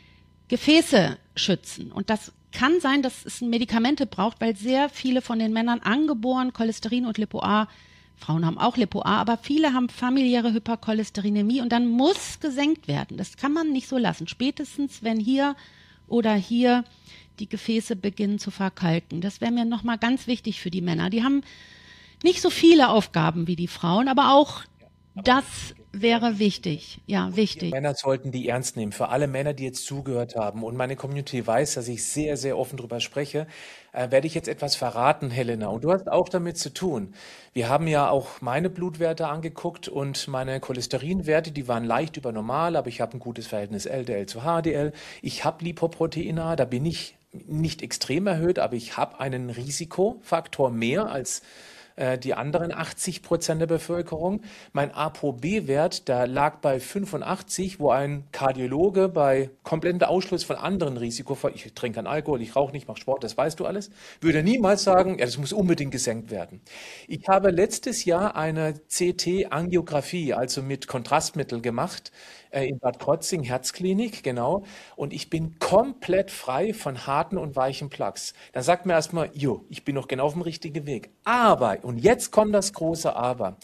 Gefäße schützen. Und das kann sein, dass es Medikamente braucht, weil sehr viele von den Männern angeboren Cholesterin und Lipo-A, Frauen haben auch Lipo-A, aber viele haben familiäre Hypercholesterinämie und dann muss gesenkt werden. Das kann man nicht so lassen. Spätestens, wenn hier oder hier die Gefäße beginnen zu verkalken. Das wäre mir nochmal ganz wichtig für die Männer. Die haben nicht so viele Aufgaben wie die Frauen, aber auch das wäre wichtig. Ja, wichtig. Männer sollten die ernst nehmen. Für alle Männer, die jetzt zugehört haben und meine Community weiß, dass ich sehr, sehr offen drüber spreche, äh, werde ich jetzt etwas verraten, Helena. Und du hast auch damit zu tun. Wir haben ja auch meine Blutwerte angeguckt und meine Cholesterinwerte, die waren leicht über normal, aber ich habe ein gutes Verhältnis L D L zu H D L. Ich habe Lipoprotein-A, da bin ich nicht extrem erhöht, aber ich habe einen Risikofaktor mehr als äh, die anderen achtzig Prozent der Bevölkerung. Mein ApoB-Wert, der lag bei fünfundachtzig, wo ein Kardiologe bei komplettem Ausschluss von anderen Risikofaktoren, ich trinke keinen Alkohol, ich rauche nicht, mache Sport, das weißt du alles, würde niemals sagen, ja, das muss unbedingt gesenkt werden. Ich habe letztes Jahr eine C T-Angiografie, also mit Kontrastmittel gemacht, äh, in Bad Krotzing, Herzklinik, genau, und ich bin komplett frei von harten und weichen Plaques. Dann sagt mir erstmal, jo, ich bin noch genau auf dem richtigen Weg. Aber, und jetzt kommt das große Aber,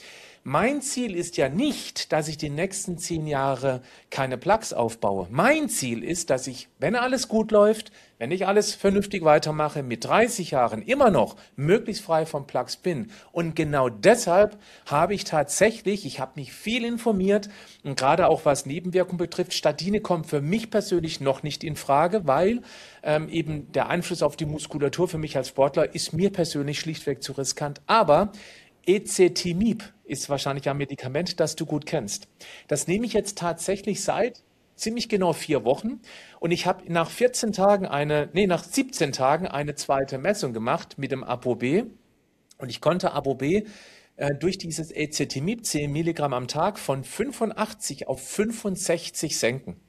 mein Ziel ist ja nicht, dass ich die nächsten zehn Jahre keine Plaques aufbaue. Mein Ziel ist, dass ich, wenn alles gut läuft, wenn ich alles vernünftig weitermache, mit dreißig Jahren immer noch möglichst frei von Plaques bin. Und genau deshalb habe ich tatsächlich, ich habe mich viel informiert und gerade auch was Nebenwirkungen betrifft, Statine kommen für mich persönlich noch nicht in Frage, weil ähm, eben der Einfluss auf die Muskulatur für mich als Sportler ist mir persönlich schlichtweg zu riskant. Aber Ezetimibe ist wahrscheinlich ein Medikament, das du gut kennst. Das nehme ich jetzt tatsächlich seit ziemlich genau vier Wochen und ich habe nach vierzehn Tagen eine, nee, nach siebzehn Tagen eine zweite Messung gemacht mit dem ApoB und ich konnte ApoB äh, durch dieses Ezetimibe zehn Milligramm am Tag von fünfundachtzig auf fünfundsechzig senken.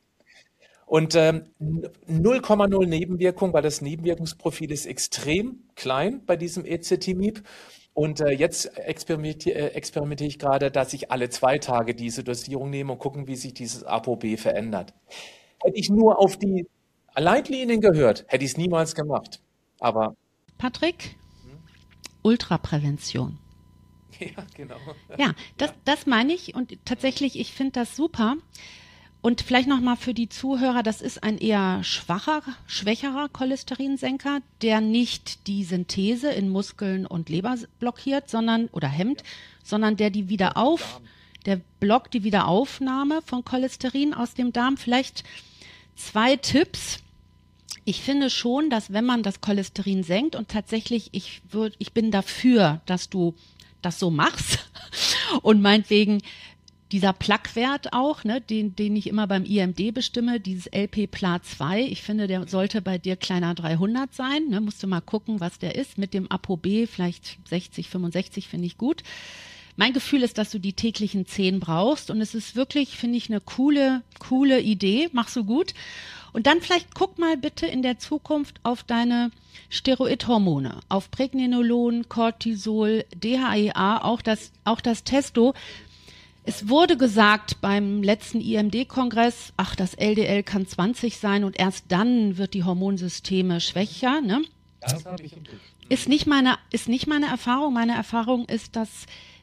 Und ähm, null Komma null Nebenwirkung, weil das Nebenwirkungsprofil ist extrem klein bei diesem Ezetimibe. Und äh, jetzt experimentiere äh, experimentiere ich gerade, dass ich alle zwei Tage diese Dosierung nehme und gucken, wie sich dieses ApoB verändert. Hätte ich nur auf die Leitlinien gehört, hätte ich es niemals gemacht. Aber Patrick, Ultraprävention. ja, genau. Ja, das, Ja. das meine ich und tatsächlich, ich finde das super. Und vielleicht nochmal für die Zuhörer, das ist ein eher schwacher, schwächerer Cholesterinsenker, der nicht die Synthese in Muskeln und Leber blockiert, sondern, oder hemmt, sondern der die wieder auf, der blockt die Wiederaufnahme von Cholesterin aus dem Darm. Vielleicht zwei Tipps. Ich finde schon, dass wenn man das Cholesterin senkt und tatsächlich, ich würde, ich bin dafür, dass du das so machst und meinetwegen dieser Plaque-Wert auch, ne, den, den ich immer beim I M D bestimme, dieses L P P L A zwei, ich finde, der sollte bei dir kleiner dreihundert sein, ne, musst du mal gucken, was der ist, mit dem ApoB vielleicht sechzig, fünfundsechzig finde ich gut. Mein Gefühl ist, dass du die täglichen zehn brauchst und es ist wirklich, finde ich, eine coole, coole Idee, machst du gut. Und dann vielleicht guck mal bitte in der Zukunft auf deine Steroidhormone, auf Pregnenolon, Cortisol, D H E A, auch das, auch das Testo. Es wurde gesagt beim letzten I M D-Kongress, ach, das L D L kann zwanzig sein und erst dann wird die Hormonsysteme schwächer, ne? Das habe ich im Blick. Ist nicht meine, ist nicht meine Erfahrung. Meine Erfahrung ist, dass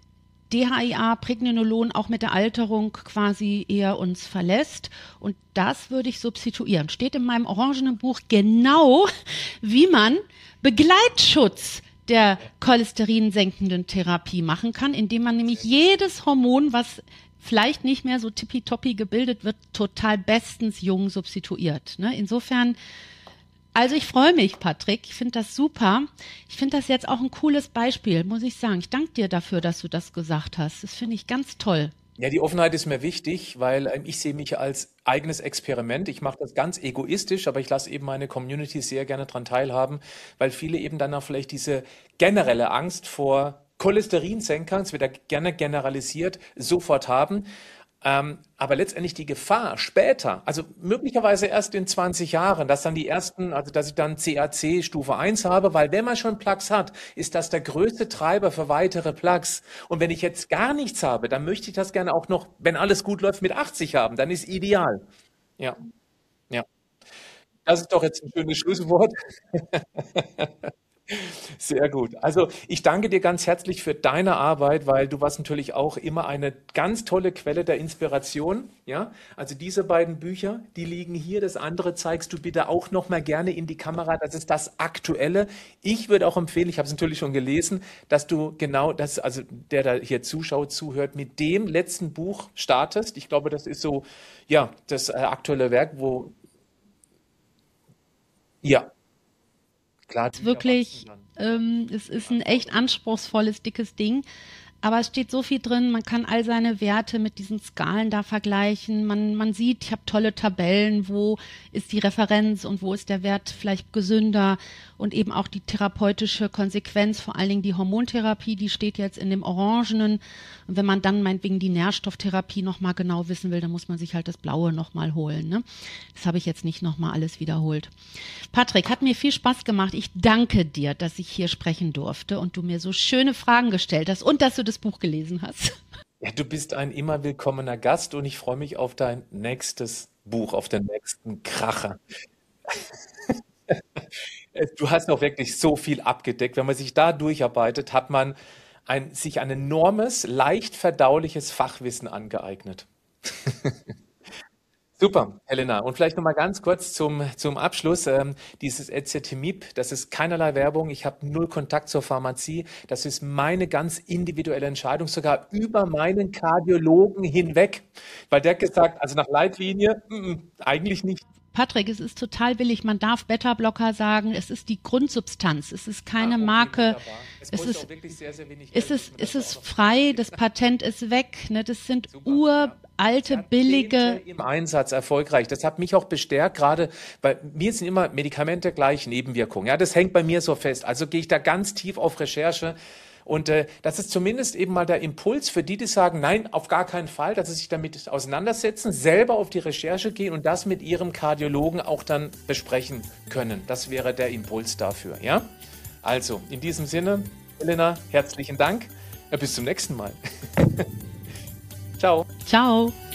D H E A, Pregnenolon auch mit der Alterung quasi eher uns verlässt. Und das würde ich substituieren. Steht in meinem orangenen Buch genau, wie man Begleitschutz der cholesterinsenkenden Therapie machen kann, indem man nämlich jedes Hormon, was vielleicht nicht mehr so tippitoppi gebildet wird, total bestens jung substituiert. Ne? Insofern, also ich freue mich, Patrick. Ich finde das super. Ich finde das jetzt auch ein cooles Beispiel, muss ich sagen. Ich danke dir dafür, dass du das gesagt hast. Das finde ich ganz toll. Ja, die Offenheit ist mir wichtig, weil ähm, ich sehe mich als eigenes Experiment. Ich mache das ganz egoistisch, aber ich lasse eben meine Community sehr gerne dran teilhaben, weil viele eben dann auch vielleicht diese generelle Angst vor Cholesterinsenkern, es wird ja gerne generalisiert, sofort haben. Ähm, aber letztendlich die Gefahr später, also möglicherweise erst in zwanzig Jahren, dass dann die ersten, also dass ich dann C A C Stufe eins habe, weil wenn man schon Plaques hat, ist das der größte Treiber für weitere Plaques. Und wenn ich jetzt gar nichts habe, dann möchte ich das gerne auch noch, wenn alles gut läuft, mit achtzig haben, dann ist ideal. Ja, ja. Das ist doch jetzt ein schönes Schlusswort. Sehr gut. Also ich danke dir ganz herzlich für deine Arbeit, weil du warst natürlich auch immer eine ganz tolle Quelle der Inspiration. Ja, also diese beiden Bücher, die liegen hier. Das andere zeigst du bitte auch noch mal gerne in die Kamera. Das ist das Aktuelle. Ich würde auch empfehlen, ich habe es natürlich schon gelesen, dass du genau das, also der da hier zuschaut, zuhört, mit dem letzten Buch startest. Ich glaube, das ist so, ja, das äh, aktuelle Werk, wo, ja, klar, Bücher wachsen Wirklich, dann. ähm, es ist ein echt anspruchsvolles, dickes Ding. Aber es steht so viel drin, man kann all seine Werte mit diesen Skalen da vergleichen. Man, man sieht, ich habe tolle Tabellen, wo ist die Referenz und wo ist der Wert vielleicht gesünder und eben auch die therapeutische Konsequenz, vor allen Dingen die Hormontherapie, die steht jetzt in dem Orangenen. Und wenn man dann meinetwegen die Nährstofftherapie nochmal genau wissen will, dann muss man sich halt das Blaue nochmal holen. Ne? Das habe ich jetzt nicht nochmal alles wiederholt. Patrick, hat mir viel Spaß gemacht. Ich danke dir, dass ich hier sprechen durfte und du mir so schöne Fragen gestellt hast und dass du das Buch gelesen hast. Ja, du bist ein immer willkommener Gast und ich freue mich auf dein nächstes Buch, auf den nächsten Kracher. Äh, Du hast auch wirklich so viel abgedeckt. Wenn man sich da durcharbeitet, hat man ein, sich ein enormes, leicht verdauliches Fachwissen angeeignet. Super, Helena. Und vielleicht noch mal ganz kurz zum, zum Abschluss. Ähm, dieses Ezetimibe, das ist keinerlei Werbung. Ich habe null Kontakt zur Pharmazie. Das ist meine ganz individuelle Entscheidung, sogar über meinen Kardiologen hinweg. Weil der hat gesagt, also nach Leitlinie, mm, mm, eigentlich nicht. Patrick, es ist total billig. Man darf Beta-Blocker sagen. Es ist die Grundsubstanz. Es ist keine Ah, okay, Marke. wunderbar. Es Es kostet ist, auch wirklich sehr, sehr wenig es Geld, ist, muss man es dazu ist auch noch frei. sagen. Das Patent ist weg. Ne? Das sind Super, ja. uralte, Jahrzehnte billige. im Einsatz erfolgreich. Das hat mich auch bestärkt, gerade bei mir sind immer Medikamente gleich Nebenwirkungen. Ja, das hängt bei mir so fest. Also gehe ich da ganz tief auf Recherche. Und äh, das ist zumindest eben mal der Impuls für die, die sagen, nein, auf gar keinen Fall, dass sie sich damit auseinandersetzen, selber auf die Recherche gehen und das mit ihrem Kardiologen auch dann besprechen können. Das wäre der Impuls dafür, ja? Also, in diesem Sinne, Helena, herzlichen Dank. Ja, bis zum nächsten Mal. Ciao. Ciao.